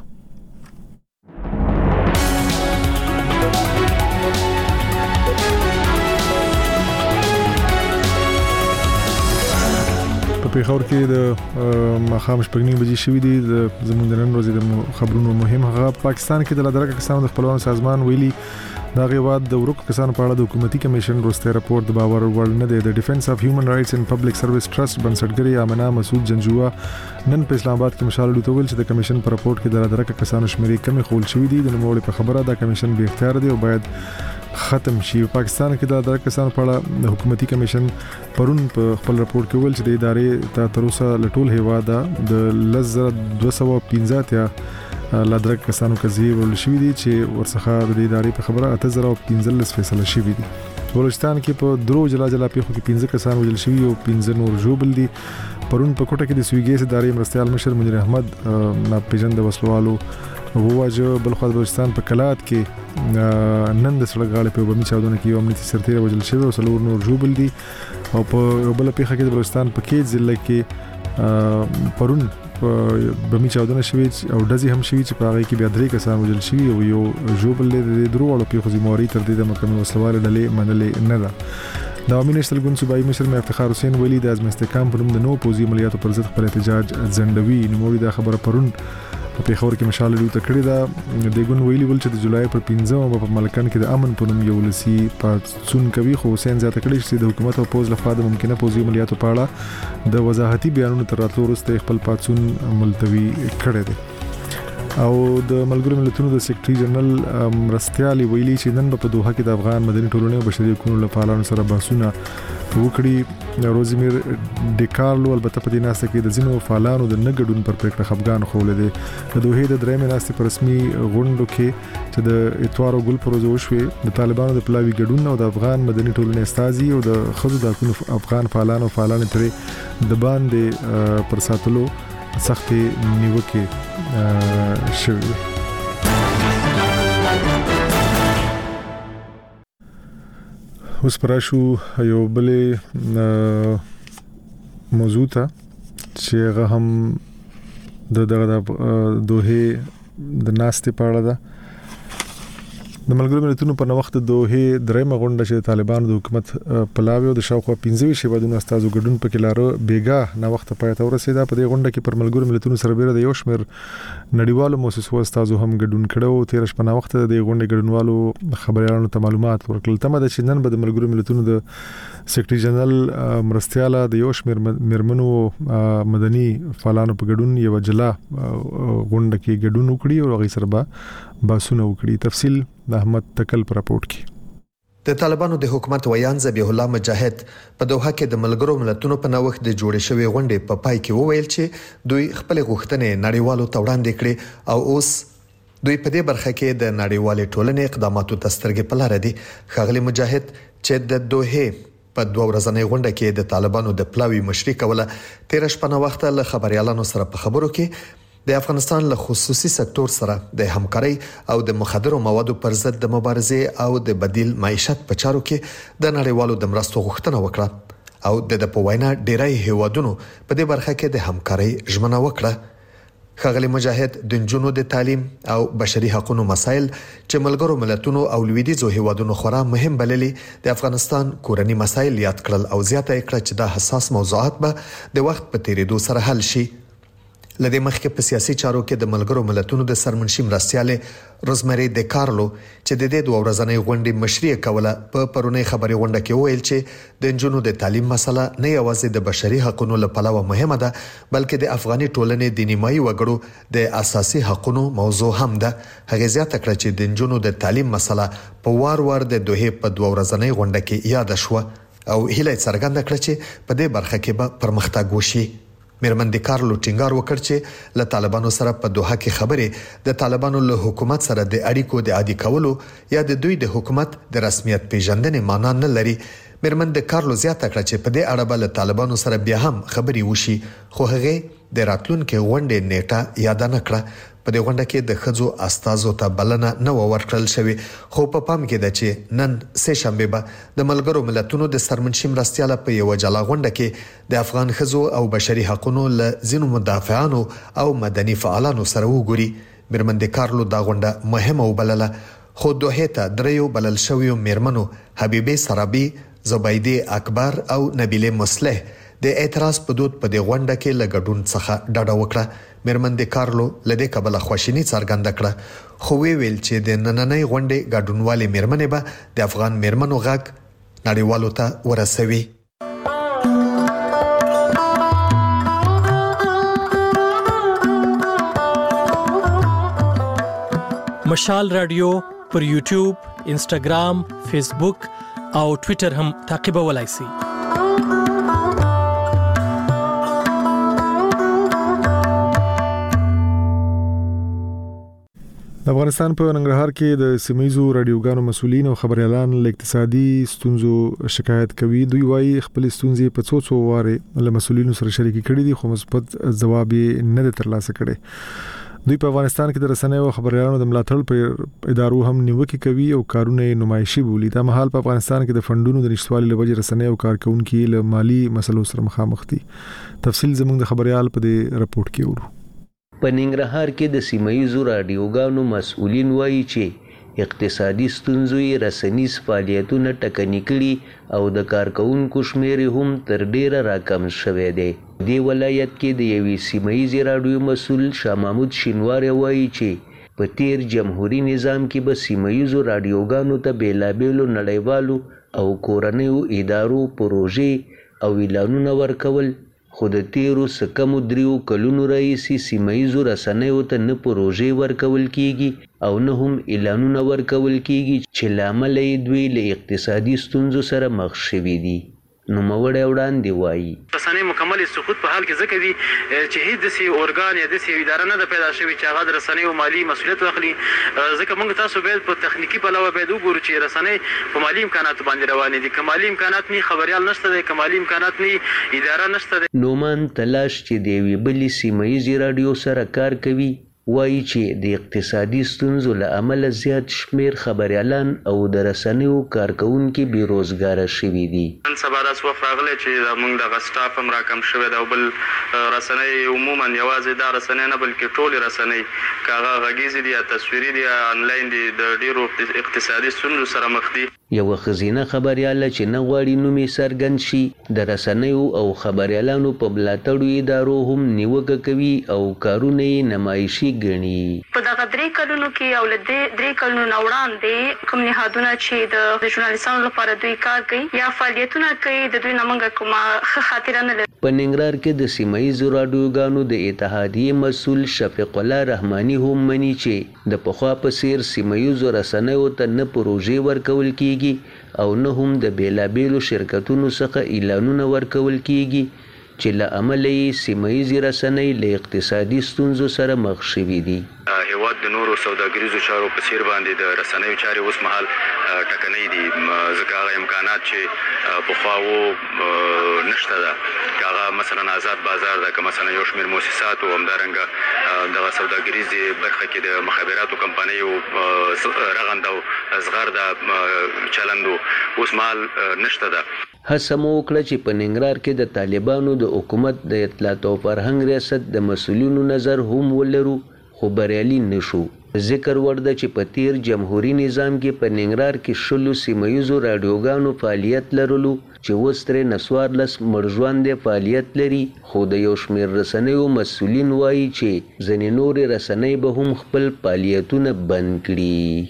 په پیښور کې د مخام شپږنی بجې شوې دي د زموږ د نن ورځې د خبرونو مهم هغه پاکستان کې د لادرکه کسانو د خپلوانو سازمان ویلي دا غواد د ورکو کسانو په اړه د حکومتي کمیشن وروسته راپور د باور وړ نه دی. د ډیفنس اف هیومن رائټس ان پبلک سرویس ټرست بنسټګر امنا مسعود جنجوا نن په اسلام آباد کې مشال لوټول چې د کمیشن په راپور کې د لادرکه کسانو شمیرې کمی خول شوې دي. د نوموړي په خبره دا کمیشن به اختیار دی او باید ختم شي. پاکستان کې د لادرکه کسانو په اړه د حکومتي کمیشن پرون په خپل راپور کې ویل چې د ادارې ته تر اوسه لټول هیواده د لزر دوه سوه پنځه اتیا لادرک کسانو قضیه ورل شوې دي چې ورڅخه د ادارې په خبره اته زره پنځلس فیصله شوې دي. بلوچستان کې په درو جلا جلا پیښو کې پنځه کسان وژل شوي او پنځه نور ژوبل دي. پرون په کوټه کې د سویګیس ادارې مرستيال مشر منیر احمد ناپېژند وسلوالو وواجه. بلخو د بلوچستان په کلات کې نن د سړک غاړې په بمی چاودنه کې یو امنیتي سرتیری وژل شوی او څلور نور ژوبل دي. او په بل پیښه کې د بلوچستان په کې ضلع کې پرون بمی چاودنه شوی او دزي هم شوی چې په هغه کې بیا درې کسان وژل شوي او یو ژوبل د درو اړو په خزموري تر دې د محکمې وسلواله ډلې منلې نه ده. د عوامي نېشنل ګوند صوبایي مشر مې افتخار حسین ویلي د ازم استحکام په نوم د نو پوزي عملیاتو پر ضد خپل احتجاج ځنډوي. نوموړي دا خبره پرون په پیښور کې مشال لوټ کړی دا د ګوند ویلي ول چې د جولای پر پنځمه په ملکان کې د امن په نوم یو لسی پاتسون کوي. خو حسین زیاته کړی چې د حکومت او پوز لخوا د ممکنه پوزي عملیاتو په اړه د وضاحتي بیانونو تر راتلو وروسته خپل پاتسون ملتوي کړی دی. او د ملګرو ملتونو د سیکریټري جنرال مرستيال ویلي چې نن په دوحه کې د افغان مدني ټولنې او بشري حقوقو لپاره سره بحثونه وکړي. روزمیر ډیکارلو البته په دې ناسته کې د ځینو فعالانو د نګډون پر پریکړه خفګان خول دي. د دوحه د درېمې ناسته پر رسمي غونډو کې چې د اتوارو ګل پروژه وشوه د طالبانو د پلاوی ګډون او د افغان مدني ټولنې استازي او د خزو د افغان فعالانو فعالان ترې د باندې پر ساتلو سختي نیوکه شوې. اوس پراشو یو بلې موضوع ته چې هغه هم د دغه دوه د ناستې په اړه ده. د ملګرو ملتونو په نوښت د دوه درېمه غونډه چې طالبانو د حکومت پلاوی او د شاوخوا پنځه ویشت هیوادونو استازو ګډون پکې لاره بیګا نه وخت پای ته ورسېده. په دې غونډه کې پر ملګرو ملتونو سره بیره د یو شمېر نړیوالو مؤسسو استازو هم ګډون کړو. تیر شپه نه وخت د غونډې ګډونوالو خبريالانو ته معلومات ورکړل. تمه ده چې نن به د ملګرو ملتونو د سیکریټري جنرال مرستياله د یو شمېر مرمنو مدني فعالانو په ګډون یو جلا غونډه کې ګډون وکړي او هغه سره به باسونه وکړي. تفصیل د احمد تکل پر راپورټ کې. د طالبانو د حکومت ویان ذبیح الله مجاهد په دوحه کې د ملګرو ملتونو په نوښت د جوړې شوې غونډې په پای کې وویل چې دوی خپل غوښتنې نړیوالو ته وړاندې کړې او اوس دوی په دې برخه کې د نړیوالې ټولنې اقداماتو ته سترګې په لار دي. ښاغلي مجاهد چې د دوحه په دوه ورځنۍ غونډه کې د طالبانو د پلاوی مشري کوله تیر شپه نه وخت له خبريالانو سره په خبرو کې د افغانستان له خصوصي سکتور سره د همکاري او د مخدرو موادو پر ضد د مبارزې او د بدیل معیشت په چارو کې د نړیوالو د مرستو غوښتنه وکړه او د په وینا ډیری هیوادونو په دې برخه کې د همکاري ژمنه وکړه. ښاغلي مجاهد د جنونو د تعلیم او بشري حقوقو مسایل چې ملګرو ملتونو او لویدیځو هیوادونو خورا مهم بللي د افغانستان کورنی مسایل یاد کړل او زیاته کړه چې دا حساس موضوعات به د وخت په تیریدو سره حل شي. لدې مخکې په سیاسي چارو کې د ملګرو ملتونو د سرمنشي مرستياله روزمری ډیکارلو چې د دې دوه ورځنۍ غونډې مشري کوله په پرونی خبري غونډه کې ویل چې د جنونو د تعلیم مسله نه یوازې د بشري حقوقو لپاره مهمه ده بلکې د افغاني ټولنې د نیمایي وګړو د اساسي حقوقو موضوع هم ده. هغه زیاته کړه چې د جنونو د تعلیم مسله په وار وار د دوه په دوه ورځنۍ غونډه کې یاد شوه او هیله څرګنده کړه چې په دې برخه کې به پرمختګ وشي. میرمن د کارلو ټینګار وکړ چې له طالبانو سره په دوحه کې خبرې د طالبانو له حکومت سره د اړیکو د عادي کولو یا د دوی د حکومت د رسمیت پیژندنې معنا نه لري. میرمن د کارلو زیاته کړه چې په دې اړه به له طالبانو سره بیا هم خبرې وشي خو هغه د راتلونکو غونډې نیټه یاد نه کړه. په دې غونډه کې د خځو استازو ته بلنه نه ورکړل شوې خو په پام کې ده چې نن سه شنبه به د ملګرو ملتونو د سرمنشي مرستياله په یو جلا غونډه کې د افغان خځو او بشري حقوقو له ځینو مدافعانو او مدني فعالانو سره وګوري. میرمن د کارلو دا غونډه مهمه وبلله خو دوه ته دریو بلل شویو میرمنو حبیبه سرابي، زبیده اکبر او نبیله مصلح د اعتراض په دود په دې غونډه کې لګډون څخه ډاډه وکړه. میرمن د کارلو لدې کبل خواشینی څرګنده کړه، خو وی ویل چې د نننۍ غونډې ګډونوالي میرمنې به د افغان میرمنو غږ نړیوالو ته ورسوي. مشال رادیو پر یوټیوب، انسټاګرام، فیسبوک او ټوئیټر هم تعقیبولای شئ. د افغانستان په ننګرهار کې د سیمایزو رادیوګانو مسولین او خبريالان له اقتصادي ستونزو شکایت کوي. دوی وايي خپل ستونزې په څو څو واره له مسولینو سره شریک کړي دي، خو مثبت ځواب یې نه ترلاسه کړي. دوی په افغانستان کې د رسنیو او خبريالانو د ملاتړ په ادارو هم نیوکه کوي او کارونه نمایشي بولي. دا مهال په افغانستان کې د فندونو د نشټوالي لوجه رسنیو او کارکونکو له مالی مسلو سره مخامخ دي. تفصیل زموږ د خبريال په دې رپورت کې ورو. په ننګرهار کې د سیمایزو رادیوګانو مسؤلین وایي چې اقتصادي ستونزې رسنیز فعالیتونه ټکني کړي او د کارکونکو شمیر هم تر ډیره راکم شوی دی. د ولایت کې د یوې سیمایزي رادیو مسؤل شاه محمود شینواری وایي چې په تیر جمهوریت نظام کې به سیمایزو رادیوګانو ته بیلابیلو نړیوالو او کورنیو ادارو پروژې او اعلانونه ورکول، خو د تیرو سکمو دریو کلونو راهیسې سیمایزو رسنیو ته نه پروژې ورکول کیږي او نه هم اعلانونه ورکول کیږي چې لامل یې دوی له اقتصادي ستونزو سره مخ شوي دي. نوموړی وړاندې وایي رسنۍ مکمل سقوط په حال کې ځکه دي چې هیڅ داسې ارګان یا داسې اداره نه ده پیدا شوې چې هغه د رسنیو مالي مسؤلیت واخلي. ځکه موږ تاسو باید په تخنیکي پلوه باید وګورو چې رسنۍ په مالي امکاناتو باندې روانې دي. که مالي امکانات نه خبريال نشته دی، که مالي امکانات نه اداره نشته دی. نومان تلاش چې د یوې بلې سیمایزي رادیو سره کار کوي وایي چې د اقتصادي ستونزو له امله زیات شمیر خبريالان او د رسنیو کارکونکو بیروزګاره شوي دي. نن سبا داسې وخت راغلی چې موږ دغه سټاف هم راکم شوی دی او بل رسنۍ عموما یوازې دا رسنۍ نه بلکې ټولې رسنۍ که هغه غږیزې دي یا تصویري دي یا انلاین دي د ډیرو اقتصادي ستونزو سره مخ دي. یوه ښځینه خبریاله چې نه غواړي نوم یې څرګند شي د رسنیو او خبریالانو په ملاتړو ادارو هم نیوکه کوي او کارونه یې نمایشي ګڼي. په دغه درې کلونو کې او له درې کلونو نه وړاندې کوم نهادونه چې د ژورنالیستانو لپاره دوی کار کوي یا فعالیتونه کوي د دوی نه موږ کومه ښه خاطره نه لرو. په ننګرهار کې د سیمایزو راډیوګانو د اتحادیې مسؤل شفیق الله رحماني هم مني چې د پخوا په څیر سیمایزو رسنیو ته نه پروژې ورکول کیږي او نه هم د بیلابیلو شرکتونو څخه اعلانونه ورکول کیږي چې له امله یې سیمایزي رسنۍ له اقتصادي ستونزو سره مخ شوي دي. هیواد د نورو سوداګریزو چارو په څیر باندې د رسنیو چارې اوس مهال ټکنۍ دي، ځکه هغه امکانات چې پخوا وو نشته ده. که هغه مثلا آزاد بازار ده، که مثلا یو شمېر مؤسسات او همدارنګه دغه سوداګریزې برخه کې د مخابراتو کمپنیو رغند او اصغر د چلند اوس مهال نشته ده. هڅه مو وکړه چې په ننګرهار کې د طالبانو د حکومت د اطلاعات او فرهنګ ریاست د مسؤلینو نظر هم ولرو، خو بریالي نشو. ذکر ورده چې په تیر جمهوریت نظام کې په ننګرهار کې شلو سیمایزو راډیوګانو فعالیت لرلو چې اوس ترې نسوارلس مړژواندې فعالیت لري، خو د یو شمېر رسنیو مسؤلین وایي چې ځینې نورې رسنۍ به هم خپل فعالیتونه بند کړي.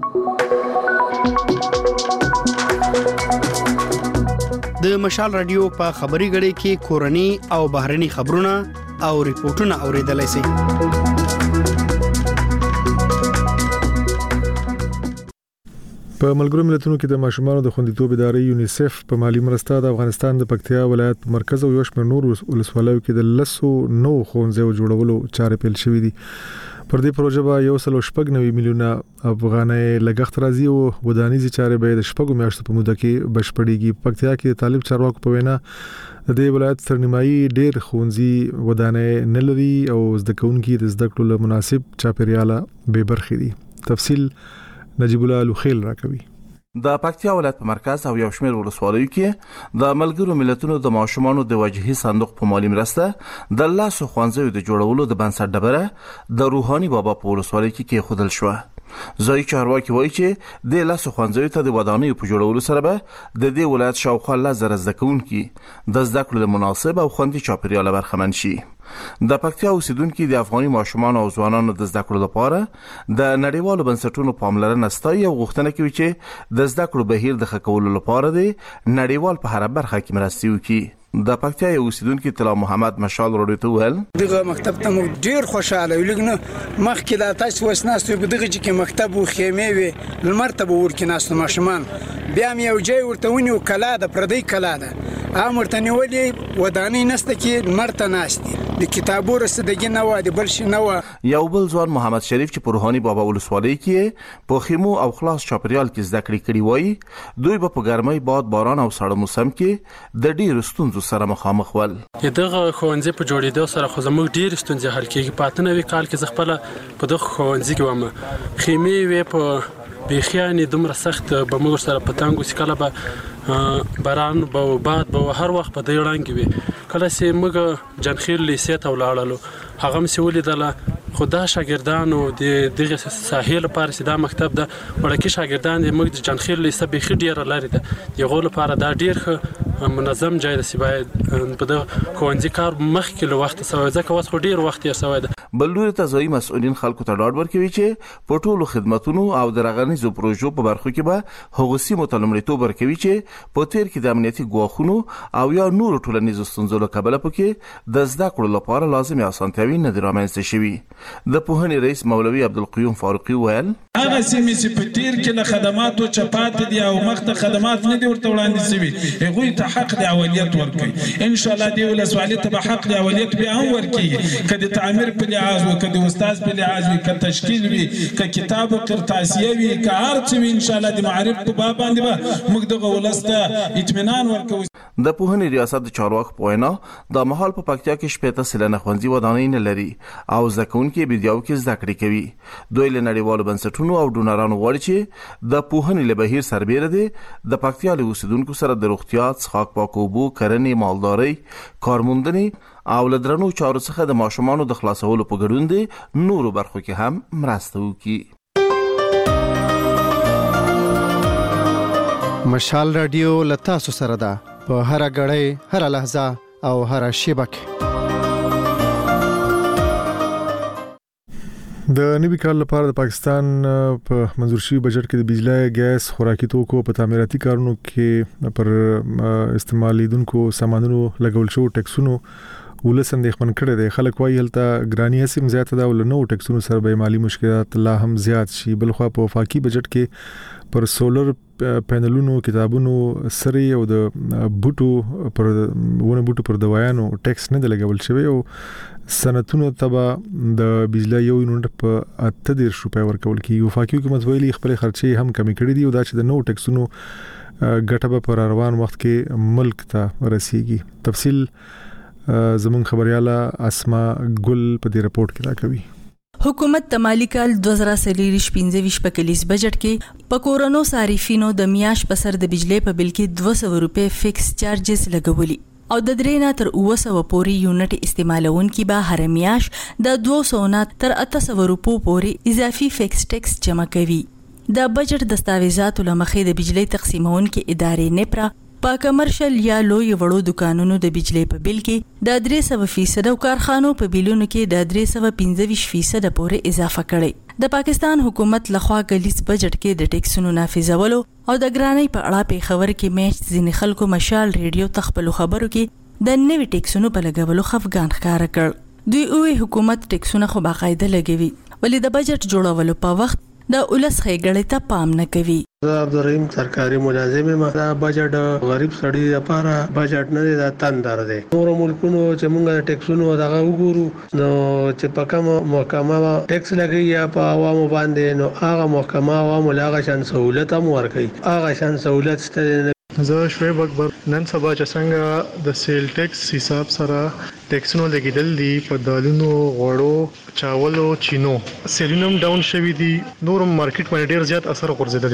د مشال رادیو په خبري غړي کې کورني او بهرني خبرونه او ریپورتونه اوریدلای شئ. په ملګرو ملتونو کې د ماشومانو د خوندیتوب ادارې یونیسف په مالی مرسته د افغانستان د پکتیا ولایت په مرکز او یو شمېر نور ولسوالیو کې د لسو نو ښوونځیو جوړولو چارې پیل شوې دي. پر دې پروژه به یو سل شپږ نوي میلیونه افغانۍ لګښت راځي او ودانیزي چارې به د شپږو میاشتو په موده کې بشپړېږي. پکتیا کې طالب چارواکو په وینا د دې ولایت تر نیمایي ډېر ښوونځي ودانۍ نه لري او زده کوونکي د زده کړو له مناسب چاپیریاله بې برخې دي. تفصیل نجیب الله لوخیل راکوي. د پکتیا ولایت په مرکز او یو شمېر ولسوالیو کې د ملګرو ملتونو د ماشومانو د وجهي صندوق په مالی مرسته د لاسو ښوونځیو د جوړولو د بنسټ ډبره د روحاني بابا په ولسوالۍ کې کېښودل شوه. ځای چارواکي وایي چې د لاسو خوانځوي ته د ودانیو په جوړولو سره به د دې ولایت شاوخوا لس زره زده کوونکي د زده کړو له مناسب او خوندي چاپیریال برخمن شي. د پکتیا اوسیدونکو د افغاني ماشومان او ځوانانو د زده کړو لپاره د نړیوالو بنسټونو پاملرنه ستایي او غوښتنه کوي چې د زده کړو بهیر د ښه کولو لپاره د نړیوال په هر برخه کې مرستې وکړي. د پکتیا اوسیدونکو طلا محمد مشال راډیو ته ویل دغه مکتب ته موږ ډیر خوشاله یو لګنه مخکې دا تاسو وسناستو په دغه چې مکتب او خیمه وي لمرتبه ورکې ناس ماشومان بیا مې یو ځای ورته ونیو کلا د پردی کلا ده امرته نیولې ودانی نسته کې مرته ناشتي د کتابو رسیدګي نه و د بل شي نه و. یو بل ځوان محمد شریف چې په روحاني بابا ولسوالۍ کې په خیمو او خلاص چاپیریال کې زده کړې کړې وای دوی په ګرمۍ باد باران او سړه موسم کې د ډیر ستونزو سره مخامخ ول. دغه ښوونځي په جوړېدو سره خو زموږ ډیر ستونزې حل کېږي. په اته نوي کال کې زه خپله په دغه ښوونځي کې وم خیمې وې په بیخیانې دومره سخت به موږ سره په تنګ وسې کله به باران به باد به هر وخت په دې وړاندې وي. کله چې موږ جنخیل لیسې ته ولاړلو هغه مې ولیدله خو دا شاګردانو د دغه ساحې لپاره چې دا مکتب ده وړکي شاګردان د موږ د جنخیل لیسې بیخي ډېره لرې ده د هغو لپاره دا ډېر ښه منظم ځای ده چې باید په دغه ښوونځي کار مخکې له وخته سوی ځکه اوس خو ډېر وخت یې سوی ده. بل لوري ته ځایي مسؤلین خلکو ته ډاډ ورکوي چې په ټولو خدماتونو او د رغنیزو پروژو په برخو کې به هغو سیمو ته لومړیتوب ورکوي چې په تیر کې د امنیتي ګواښونو او یا نورو ټولنیزو ستونزو له کبله پکې د زده کړو لپاره لازمي اسانتیاوې نه دي رامنځته شوي. د پوهنې رئیس مولوي عبدالقیوم فاروقي ویل هغه سیمې چې په تیر کې له خدماتو چپات دي او مخته خدمات نه دي ورته وړاندې شوي هغوی ته حق د اوليت ورکوي. ان شاء الله دې ولسوالۍ ته به حق د اوليت بیا هم ورکوي که د تعمیر په لحاظ وي که د استاد په لحاظ وي که تشکیل وي که کتاب او قرطاسیه وي که هر څه وي ان شاء الله د معارف په باب باندې به موږ دغه ولس ته اطمینان ورکوو. د پوهنې ریاست د چارواکو په وینا د مهال په پکتیا کې شپږ سلنه ښوونځي ودانۍ نه لري او زده کوونکي بیا کې زده کړې کوي. دوی له نړیوالو بنسټونو او ډونرانو غواړي چې د پوهنې له بهیر سربېره دي د پکتیا له اوسیدونکو سره د روغتیا، څښاک پاکو اوبو، کرنې، مالدارۍ، کارموندنې او له درنو چارو څخه د ماشومانو د خلاصولو په ګډون دي نورو برخو کې هم مرسته وکړي. مشال رادیو لتا سو سره ده په هر غړې هر لحظه او هر شیبه کې. د نوي کال لپاره د پاکستان په منظور شوی بجټ کې د بجلی، ګیس، خوراکي توکو په تعمیراتي کارونو کې پر استعمالیدونکو سامانونو لګول شو ټیکسونو ولس اندېښمن کړي دي. خلک وايي هلته ګرانی هم زیاته ده او له نو ټیکسونو سره به مالی مشکلات لا هم زیات شي. بلخوا په وفاقي بجټ کې پر سولر پینلونو، کتابونو، سری او د بوټو پر ونه بوټو پر دوايانو ټیکس نه لګول شوی او صنعتونو تبا د بجلی یو یونټ په اته ډیر روپیا ورکول کیږي. وفاقي حکومت ویلي خپل خرچې هم کمی کړې دي او دا چې د نو ټیکسونو ګټه په روان وخت کې ملک ته رسیږي. تفصیل زمون خبرياله اسما ګل په دې رپورت کې راکوي. حکومت د مالی کال دوه زره پنځه په کلیس بجټ کې په کورونو صارفینو د میاش په سر د بجلی په بل کې دوه سوه روپے فکس چارجز لګولي او د درې نه تر اوه سوه پورې یونټ استعمالونکي به هر میاش د دوه سوه نه تر اته سوه روپو پورې اضافي فکس ټیکس جمع کوي. د بجټ دستاویزاتو لمخې د بجلی تقسیمونکي ادارې نپرا په کمرشل یا لوی وړو دکانونو د بجلی په بل کې د درې سوه فیصد او کارخانو په بیلونو کې د درې سوه پنځه ویشت فیصد پورې اضافه کړي. د پاکستان حکومت لخوا کلیس بجټ کې د ټیکسونو نافذولو او د ګرانی په اړه په خبر کې میچ ځینې خلکو مشال ریډیو تخپل خبرو کې د نوي ټیکسونو په لګولو خفګان ښکار کړ. دوی اوه حکومت ټیکسونه خو باقاعده لګوي ولې د بجټ جوړولو په وخت د اولس خېګړې ته پام نه کوي. عبدالرحیم سرکاري ملازم ما دا بجټ غریب سړي لپاره بجټ نه دی دا تندر دی. نور ملکونو چې موږ ټیکسونو دغه وګورو نو چې په کوم محکمه ټیکس لګي یا په عوامو باندې نو هغه محکمه عوامو لاغه شان سہولت هم ورکوي. هغه شان سہولت ستل زه شعیب اکبر نن سبا چې څنګه د سیل ټیکس حساب سره ټیکسونو لګیدل دي په دالونو، غوړو، چاولو، چینو سیلینم ډاون شوی دي. نورم مارکیټ باندې ډیر زیات اثر غورځیدلی دی.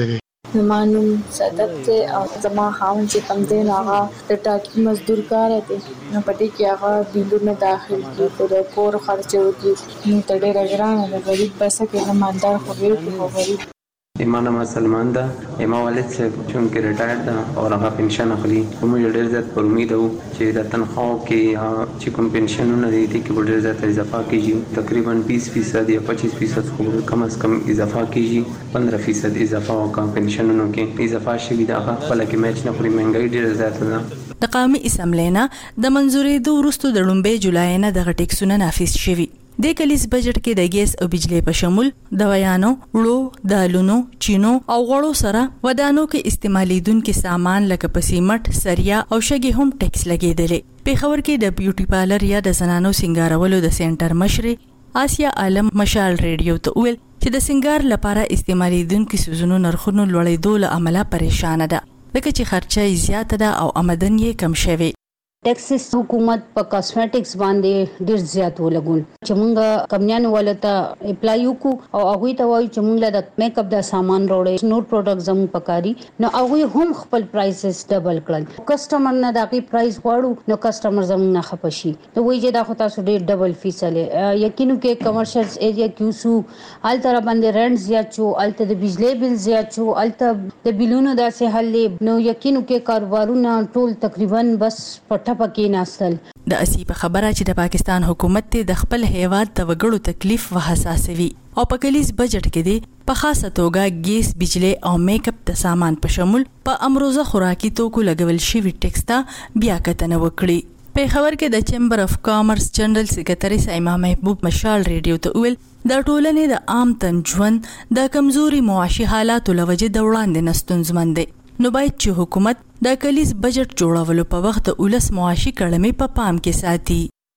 زما نوم صدق دی او زما خاوند چې کوم دی هغه د ټاکی مزدور کار دی نو په دې کې هغه بیلونه داخل کړي د کور خرچ وکړي نو ته ډېر غرانه د غریب بس کې نه مالدار خو ډېر غریب ایما نام سلمان دا ایما والد صاحب چون کې ریټایر دا او هغه پنشن اخلي موږ ډېر زیات پر امید وو چې د تنخواو کې چې کوم پنشنونه دي چې ډېر زیات اضافه کیږي تقریبا بیس فیصد یا پچیس فیصد خو کم از کم اضافه کیږي پندرہ فیصد اضافه او کم پنشنونو کې اضافه شوی دا بلکې میچ نه پوری مهنګای ډېر زیات ده د قومي اسمبلینا د منځورې د ورستو د لومبې جولای نه د ټیکسونه نافذ شوي د کلیس بجټ کې د ګیس او بجلی په شمول د ویانو وړو دالونو چینو او غوړو سره ودانو کې استعمالیدونکو سامان لکه پسیمټ سریا او شګي هم ټیکس لګیدلې په خبر کې د بیوټي پارلر یا د زنانو سنگارولو د سنټر مشر آسیا عالم مشال ریډیو ته ویل چې د سنگار لپاره استعمالیدونکو سوزونو نرخونو لوړېدو له امله پریشان ده لکه چې خرچه زیاته ده او آمدن یې کم شوی ټیکسس حکومت په کاسمیټکس باندې ډیر زیات ولګول چې مونږه کمنیان ولته اپلای وکړو او هغه ته وایي چې مونږ له میک اپ د سامان وروړي نور پروډکټ زمو پکاري نو هغه هم خپل پرایسز ډبل کړل کسٹمر نه دغه پرایس واړو نو کسٹمر زمو نه خپشي نو وایي چې دا خو تاسو ډیر ډبل فیصله یقینو کې کمرشل ایریا کیوسو ال تر باندې رنټ زیات شو ال ته د بجلی بل زیات شو ال ته د بلونو داسې حل نو یقینو کې کاروبارونه ټول تقریبا بس پټ پکې ناستل د اسی په خبره چې د پاکستان حکومت ته د خپل هیواد د وګړو تکلیف وحساسوي او په کلیس بجټ کې دی په خاصه توګه ګیس بجلی او میک اپ د سامان په شمول په امروزه خوراکي توکو لګول شوی ټیکس ته بیا کتنه وکړي په خبر کې د چیمبر اف کامرس جنرال سیکریټری سایما محبوب مشال ریډیو ته ویل د ټولنې د عام تن ژوند د کمزوري معاشي حالاتو لوجه د وړاندې نستونزمن دی نو باید چې حکومت د کلیس بجټ جوړولو په وخت د ولس معاشي کړمې په پام کې ساتي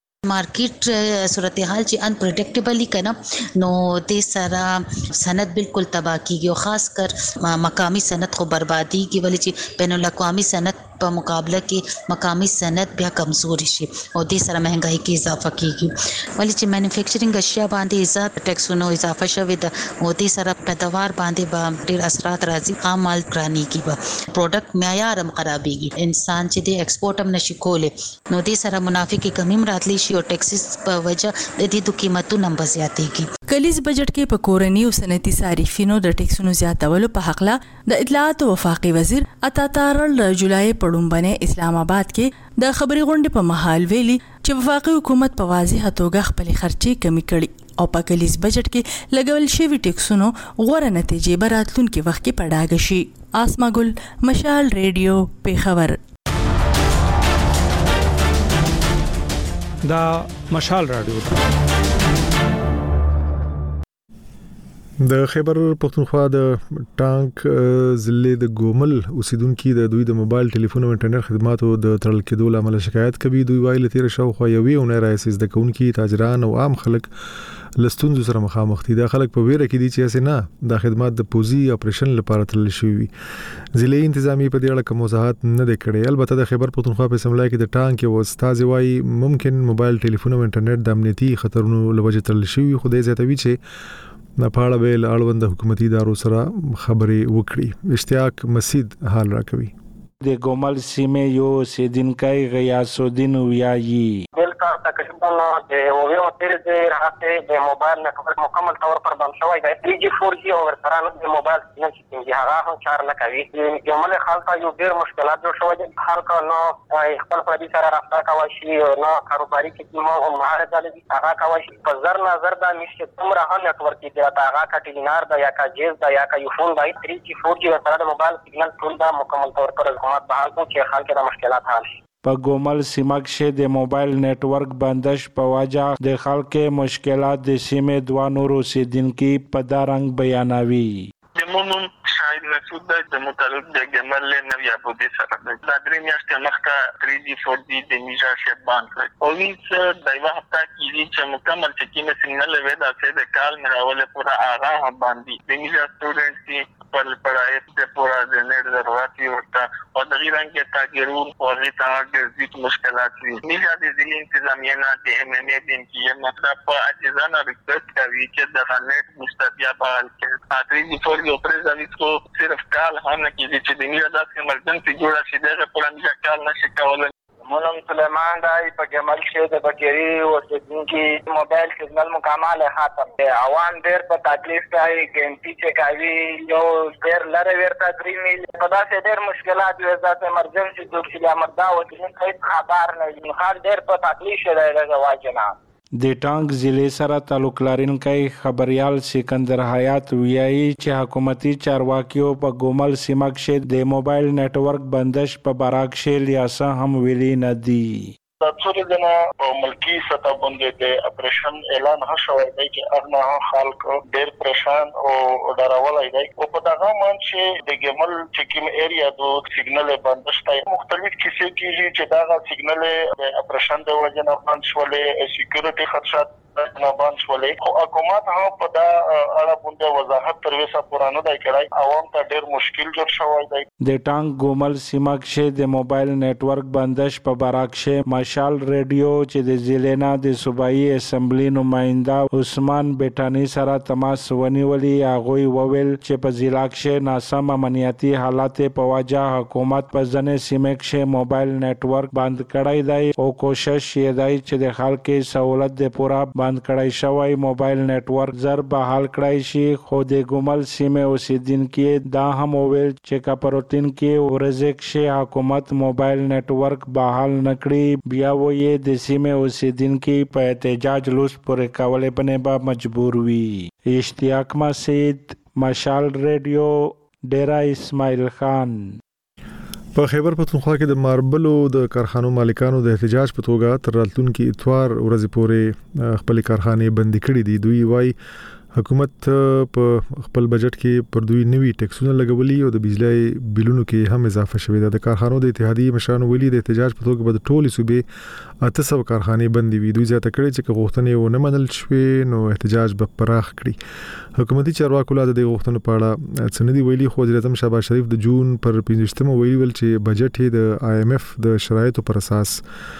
مارکیټ صورتحال چې ان پریډکټیبلی کنا نو د سره سند بالکل تباہ کیږي او خاص کر مقامی سند خو بربادي کی ولې چې بین الاقوامی سند په مقابله کې مقامی صنعت بیا کمزوري شي او د سره مهنګای کې اضافه کیږي ولې چې مینوفیکچرینګ اشیاء باندې اضافه ټیکسونو اضافه شوی د او د سره پیداوار باندې به ډیر اثرات راځي خام مال ګرانی کی به پروډکټ معیار هم خرابېږي انسان چې د ایکسپورټ هم نشي کولای نو د سره منافع کې کمی راتلی شي او ټیکسز په وجه د دې د قیمتونو هم زیاتېږي کلیس بجټ کې په کورنۍ او صنعتي صارفینو د ټیکسونو زیاتولو په حق لا د اطلاعات او وفاقي وزیر عطا تارل جولای پړومبنه اسلام آباد کې د خبري غونډې په محل ویلي چې وفاقي حکومت په واضح توګه خپل خرچې کمی کړي او په کلیس بجټ کې لګول شوی ټیکسونو غوړه نتیجې براتلونکو وخت کې پړاګ شي آسما ګل مشال ریډیو په خبر دا مشال رادیو د خیبر پختونخوا د ټانک ضلع د ګومل اوسیدونکو د دوی د موبایل ټلیفون او انټرنیټ خدماتو د تړل کېدو لامل شکایت کوي دوی وایي تیر شاوخوا یوې اونۍ راځي د کونکو تاجران او عام خلک لستونزو سره مخامخ دي د خلک په ویره کې دي چې اسنه د خدمات د پوزي اپریشن لپاره تړل شوی ضلعي انتظامی په دې اړه کوم وضاحت نه دی کړی البته د خیبر پختونخوا په سملای کې د ټانک یو استاد وایي ممکن موبایل ټلیفون او انټرنیټ د امنیتي خطرونو لوجه تړل شوی خو دې زیاتوي چې نه پاړه ویل اړوند حکومتي ادارو سره خبرې وکړي اشتیاق مسجد حال راکوي د ګومل سیمه یو سیدینکای غیاس الدین ویایي دلته تقریبا د اووه تیر د راته د موبایل نتورک مکمل تور پر بند شوی دی تھری جی فور جی او ورسره د موبایل سیګنل چې هغه هم چار نه کوي ګومل خلک یو ډیر مشکلات جوړ شوی دي هر کله خپل پردي سره رابطه کوي شي نو کاروباري کې مو هم مهارت لري هغه کوي په زر نظر د نشته تمره هم نتورک دی هغه کټینار د یا کا جیز د یا کا یو فون دی تھری جی فور جی ورسره د موبایل سیګنل ټول دا مکمل تور پر حکومت بحال کو چې خلک د مشکلات حل شي په ګومل سیمه کې د موبایل نتورک بندش په وجه د خلکو مشکلات د سیمه دوه نورو سیدونکو په دارنګ بیانوي د مومن شاید مسعود د متعلق د ګمل نه یا په دې سره د درې میاشتې مخکې تھری جی فور جی د میجا شپ باندې او هیڅ دایو هفته کې چې مکمل چې کینه سیګنل وې دا چې د کال مراوله پورا آغا باندې د میجا سټوډنټ پر پڑھائی سے پورا د نیټ ضرورت ورته और दगी रंग के तागिरून और ریتاګرځي مشکلات وي نیجا د ځینې انتظامیه نه د ایم ام ای د کې مطلب په اجازه ریکوست کوي چې د فنټ مستبیا بحال کړي اته دي فور یو پرزاویس کو صرف کال هم کې چې د نیجا د ایمرجنسي جوړه شي دغه پرانځه کال نشي کولای منم سلیمان دای په جمال شه د بکری او سکینکی موبایل سیګنل مکمل ختم دی عوام ډیر په تکلیف کوي ګنتی چې کوي یو ډیر لره ورته درې میل په داسې ډیر مشکلات وي ځکه ایمرجنسي د چې مردا او چې هیڅ خبر نه خال ډیر په تکلیف دی لږه واجنه د ټانک ضلع سره تعلق لرونکی خبريال سکندر حیات ویایي چې حکومتي چارواکیو په ګومل سیمه کې د موبایل نتورک بندش په براک شیل یا څه هم ویلي نه دي د څوري دنه په ملکی سطح باندې د اپریشن اعلان هشوي دی چې اغنه خلک ډیر پریشان او ډارولای دی او په دغه مان چې د ګمل چې کوم ایریا د سیګنل بندشته مختلف کیسې کیږي چې دا سیګنل د اپریشن د وجنه باندې شولې سکیورټي خدشات نه باندې شولې او حکومت هم په دا اړه باندې وضاحت تر وسه پرانه دی کړای عوام ته ډیر مشکل جوړ شوی دی د ټانک ګومل سیمه کې د موبایل نتورک بندش په براک شه مشال ریډیو چې د ضلع د صوبایي اسمبلی نماینده عثمان بیٹانی سره تماس ونیولي هغه وویل چې په ضلع کې ناسم امنیتي حالات په وجه حکومت په ځنې سیمه کې موبایل نتورک بند کړای دی او کوشش یې دی چې د خلکو سہولت د پورا بند کړای شوی موبایل نتورک زر بحال کړای شي خو د ګومل سیمه اوسیدونکو دا هم وویل چې کاپروتین کې ورزک شي حکومت موبایل نتورک بحال نکړي بیا وې د سیمه اوسیدونکو په احتجاج لوس پورې کولې بنه با مجبور وي اشتیاق مسعود مشال ریډیو ډیرا اسماعیل خان په خیبر پختونخوا کې د ماربلو د کارخانو مالکانو د احتجاج په توګه تر راتلونکي اتوار ورځې پورې خپل کارخانه بند کړې دي دوی وايي حکومت په خپل بجټ کې پر دوی نوي ټیکسونه لګولي او د بجلی بلونو کې هم اضافه شوې ده د کارخانو د اتحادیې مشرانو ویلي د احتجاج په توګه به ټولې صوبې اته سوه کارخانې بندې وي دوی زیاته کړې چې غوښتنې ونه منل شوې نو احتجاج به پراخ کړي حکومتي چارواکو لا د غوښتنو په اړه څه نه دی ویلي خو وزیر اعظم شهباز شریف د جون پر پنځوستمه ویلي ول چې بجټ یې د آی ایم ایف د شرایطو پر اساس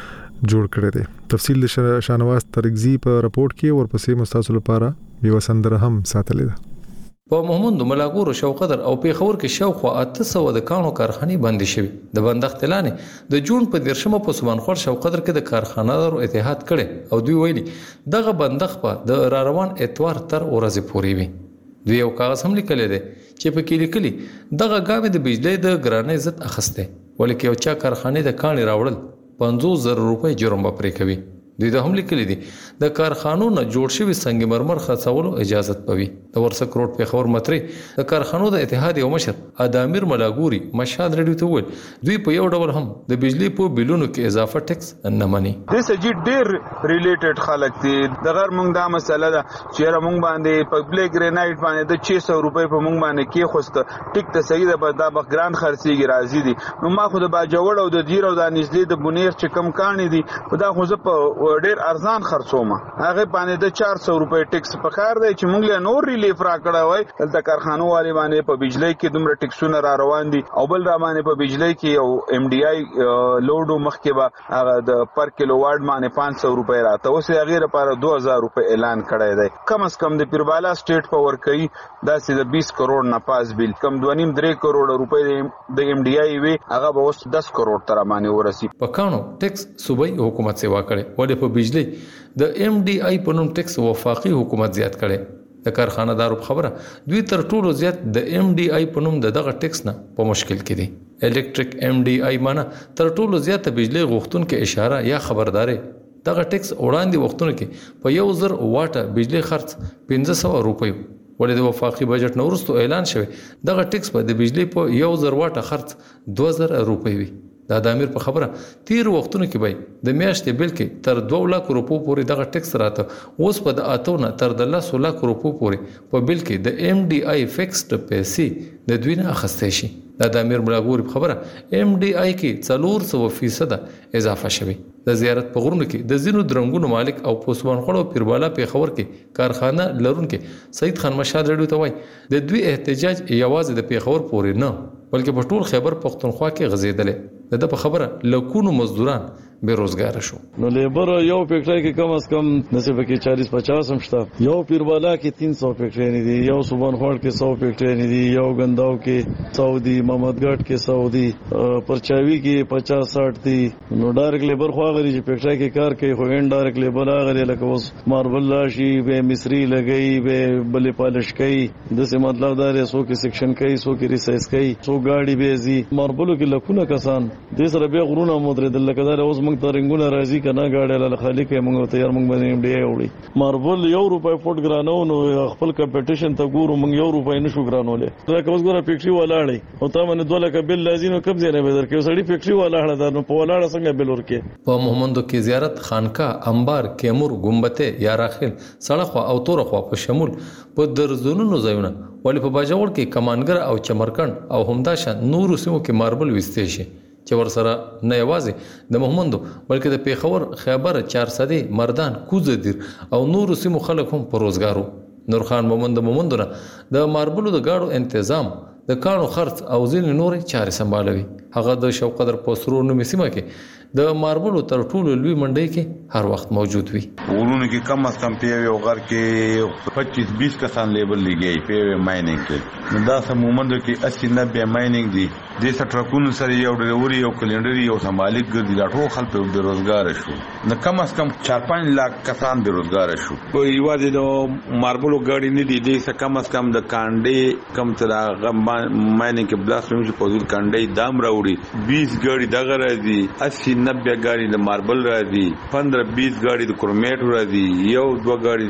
جوړ کړی دی تفصیل د شانواز ترغزی په راپورټ کې ورپسې مستاسو لپاره یو سندره هم ساتلې ده په محمود ملاګور شوقدر او پیښور کې شاوخوا اته سوه د کانو کارخانې بندې شوې د بندښت اعلان د جون په دیرشمه په سبانخور شوقدر کې د کارخانه‌دارو اتحاد کړي او دوی ویلي دغه بندښت په د را روان اتوار تر ورځې پورې وي دوی یو کاغذ هم لیکلی دی چې په کې لیکلي دغه ګامې د بجلی د ګرانۍ ضد اخیستی ولکه یو چا کارخانې د کاڼي راوړل پنځوس زره روپۍ جرم به پرې کوي دوی دا هم لیکلي دي د کارخانو نه جوړ شوي سنگ مرمر خرڅولو اجازت پوي د ورسک روډ پیښور متري د کارخانو د اتحاد یو مشر ادامیر ملاګوري مشهد ریډیو ته وویل دوی په یو ډول هم د بجلی په بلونو کې اضافه ټیکس نه مني د سجی ډیر ریلیټډ خلک دي د غیر مونږ دا مسله ده چې مونږ باندې پبلک گرینایټ باندې د شش سوه روپۍ په مونږ باندې کې خوسته ټیک ته صحیح ده په دا بګران خرڅيږي راځي دي نو ما خو د باجوړ او د دیر او د نږدې د بنیر چې کم کانی دي په دا خو زه په ډیر ارزان خرڅوم هغه باندې د چار سوه روپۍ ټیکس په کار دی چې موږ له نور ریلیف را کړه وای دلته کارخانو والی باندې په بجلی کې دومره ټیکسونه را روان دي او بل را باندې په بجلی کې یو ام ډي آی لوډو مخکې به هغه د پر کیلو واټ باندې پنځه سوه روپۍ راته اوس یې هغې لپاره دوه هزار روپۍ اعلان کړی دی کم از کم د پیربالا سټیټ په ورکوي داسې د بیس کروڑ نه پاس بیل کم دوه نیم درې کروڑ روپۍ د ام ډي آی وي هغه به اوس دس کروڑ ته را باندې ورسي په کانو ټیکس صوبایي حکومت سیوا کړي ولې په بجلی د ایم ډي آی په نوم ټیکس وفاقي حکومت زیات کړي د کارخانه‌دارو خبره دوی تر ټولو زیات د ایم ډي آی په نوم دغه ټیکس نه په مشکل کې دي الکتریک ایم ډي آی معنی تر ټولو زیات بجلی غوښتونکو اشاره یا خبرداري دغه ټیکس وړاندې وختونو کې په یو زر واټه بجلی خرڅ پنځه سوه روپۍ ولې د وفاقي بجټ نه وروسته اعلان شوی دغه ټیکس په د بجلی په یو زر واټه خرڅ دوه زره روپۍ وي دا د امیر په خبره تیر وختونو کې به د میاشتې بل کې تر دوه لک روپو پورې دغه ټیکس راته اوس په د اتو نه تر د لس لک روپو پورې په بل کې د ایم ډي آی فکسډ پیسې د دوی نه اخیستی شي دا د امیر ملاګوري په خبره ایم ډي آی کې څلور سوه فیصد اضافه شوی د زیارت په غرونو کې د زینو درنګونو مالک او پوسوان خړو پیربالا پیښور کې کارخانه لرونکو سید خان مشال رډیو ته وای د دوی احتجاج یوازې د پیښور پورې نه بلکې په ټول خیبر پختونخوا کې غزیدلې د په خبره لکونو مزدوران بیروزګار شو. نو لیبر یو فیکټری کې کم از کم نسبه کې چالیس پچاس هم شته، یو پیربالا کې تین سو فیکټری نه دي، یو صوبان خوړ کې سو فیکټری نه دي، یو غنداو کې سو دي، محمدګټ کې سو دي، پرچاوي کې پچاس ساٹھ دي. نو ډایرک لیبر خو غري چې فیکټری کې کار کوي خو ان ډایرک لیبر غري لکه اوس ماربل راشي به مصری لګي به بلې پالش کوي، د څه مطلب دا دی سو کې سیکشن کوي سو کې ریسایز کوي سو گاډي به زی ماربلو کې لکونه کسان د سره به غرونه مدرد لکه دا اوس موږ ترنګونه راځي کنه گاډي له خالق موږ تیار موږ باندې ډی وړي ماربل یو روپای فوټ ګرانو نو خپل کمپټیشن ته ګورو موږ یو روپای نشو ګرانولې دا کوم ګوره فیکټری ولاړې او تا باندې دوه لک بل لازم کم ځای نه بدر کې سړی فیکټری ولاړه دا نو په ولاړه څنګه بل ورکه. په محمدو کې زیارت خانقاه انبار کیمور ګمبته یا راخیل سړخوا او تورخوا په شمول په درزونو ځایونه ولې په باجوړ کې کمانګر او چمرکند او همداشان نورو سیمو کې ماربل وستې شي چې ور سره نه یوازې د محمدو بلکې د پیښور خیبر چارسدي مردان کوزدیر او نورو سیمو خلک هم په روزګارو. نورخان مومند مومندونه د ماربلو د گاډو تنظیم د کانو خرڅ او ځینې نورې چارې سمبالوي. هغه د شوقدر پوسرو نومي سیمه کې د ماربلو تر ټولو لوی منډي کې هر وخت موجود وي. ورونو کې کم از کم پیوي او غر کې پچیس بیس کسان لیبل لګي پیوي ماینینګ کې دا سم مومندو کې اسی نبه ماینینګ دي د سټرکونو سره یو ډریوري یو کلندري یو سمالک ګرځي دا ټول خلک په بیروزګار شو. نو کم از کم چار پنځه لک کسان بیروزګار شو. کوئی یوازې د ماربلو ګاډي نه دي د کم از کم د کانډي کم تر ماینینګ کې بلاست موږ په ځل کانډي دام راوړي بیس ګاډي دغه راځي اسی نبه ګاډي د ماربل راځي پندرہ بیس ګاډي د کرومیټ راځي یو دوه ګاډي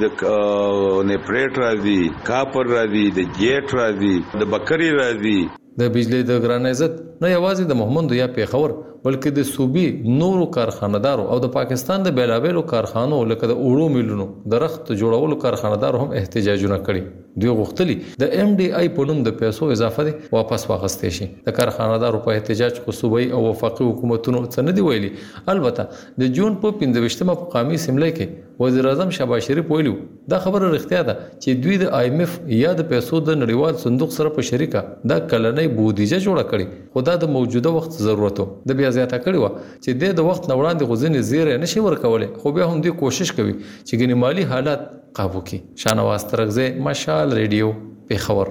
د نیپریټ راځي کاپر راځي د جیټ راځي د بکری راځي. د بجلی د ګران عزت نه یوازې د محمد یا پیښور بلکې د صوبې نورو کارخانه‌دارو او د پاکستان د بیلابېلو کارخانو لکه د اوړو میلونو د رخت جوړولو کارخانه‌دارو هم احتجاجونه کړي. دوی غوښتلي د ایم ډي آی په نوم د پیسو اضافه دي واپس واغستې شي. د کارخانه‌دارو په احتجاج خو صوبایي او وفاقي حکومتونو څه نه دی ویلي. البته د جون په پنځه ویشتمه په قومي اسمبلی کې وزیر اعظم شهباز شریف ویلو دا خبره رښتیا ده چې دوی د آی ایم ایف یا د پیسو د نړیوال صندوق سره په شریکه دا کلنۍ بودیجه جوړه کړي خو دا د موجوده وخت ضرورت د بیا زیاته کړي و چې د وخت نه وړاندې غوځنې زیره نشي ورکولې خو بیا هم دوی کوشش کوي چې ګنې مالی حالات قابو کړي. شانواز ترغزه مشال ریډیو پیښور.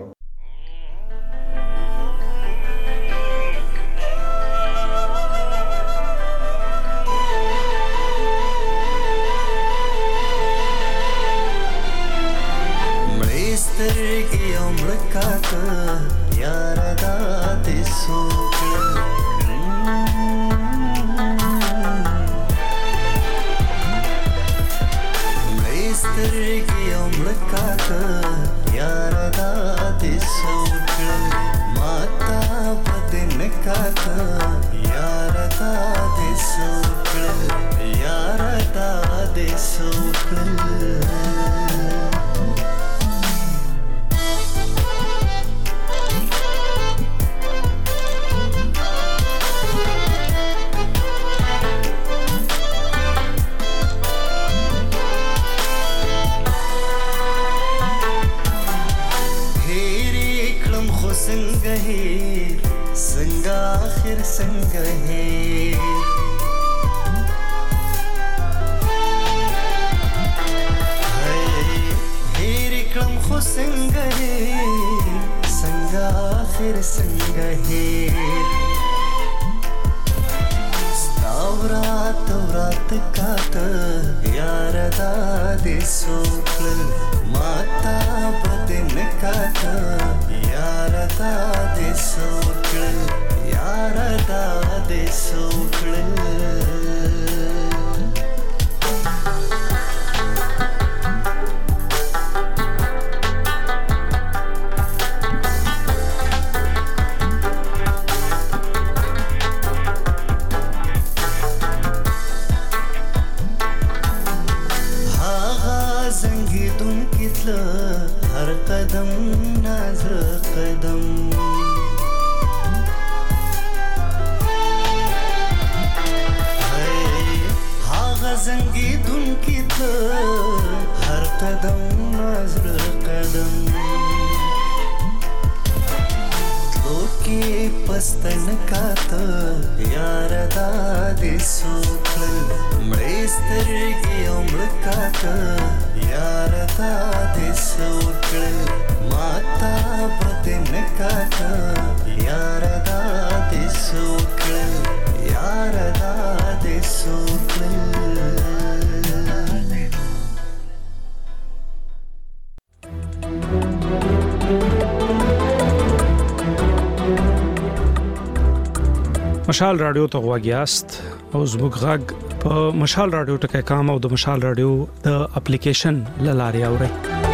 وستن کاته یار دا دې سوکل مړې سترګې عمر کاته یار دا دې سوکل ماتا بدن کاته یار دا دې سوکل یار دا دې سوکل مشال رادیو ته غواګیاست او زموږ غږ په مشال رادیو ټکی کام او د مشال رادیو د اپلیکیشن لاري اوري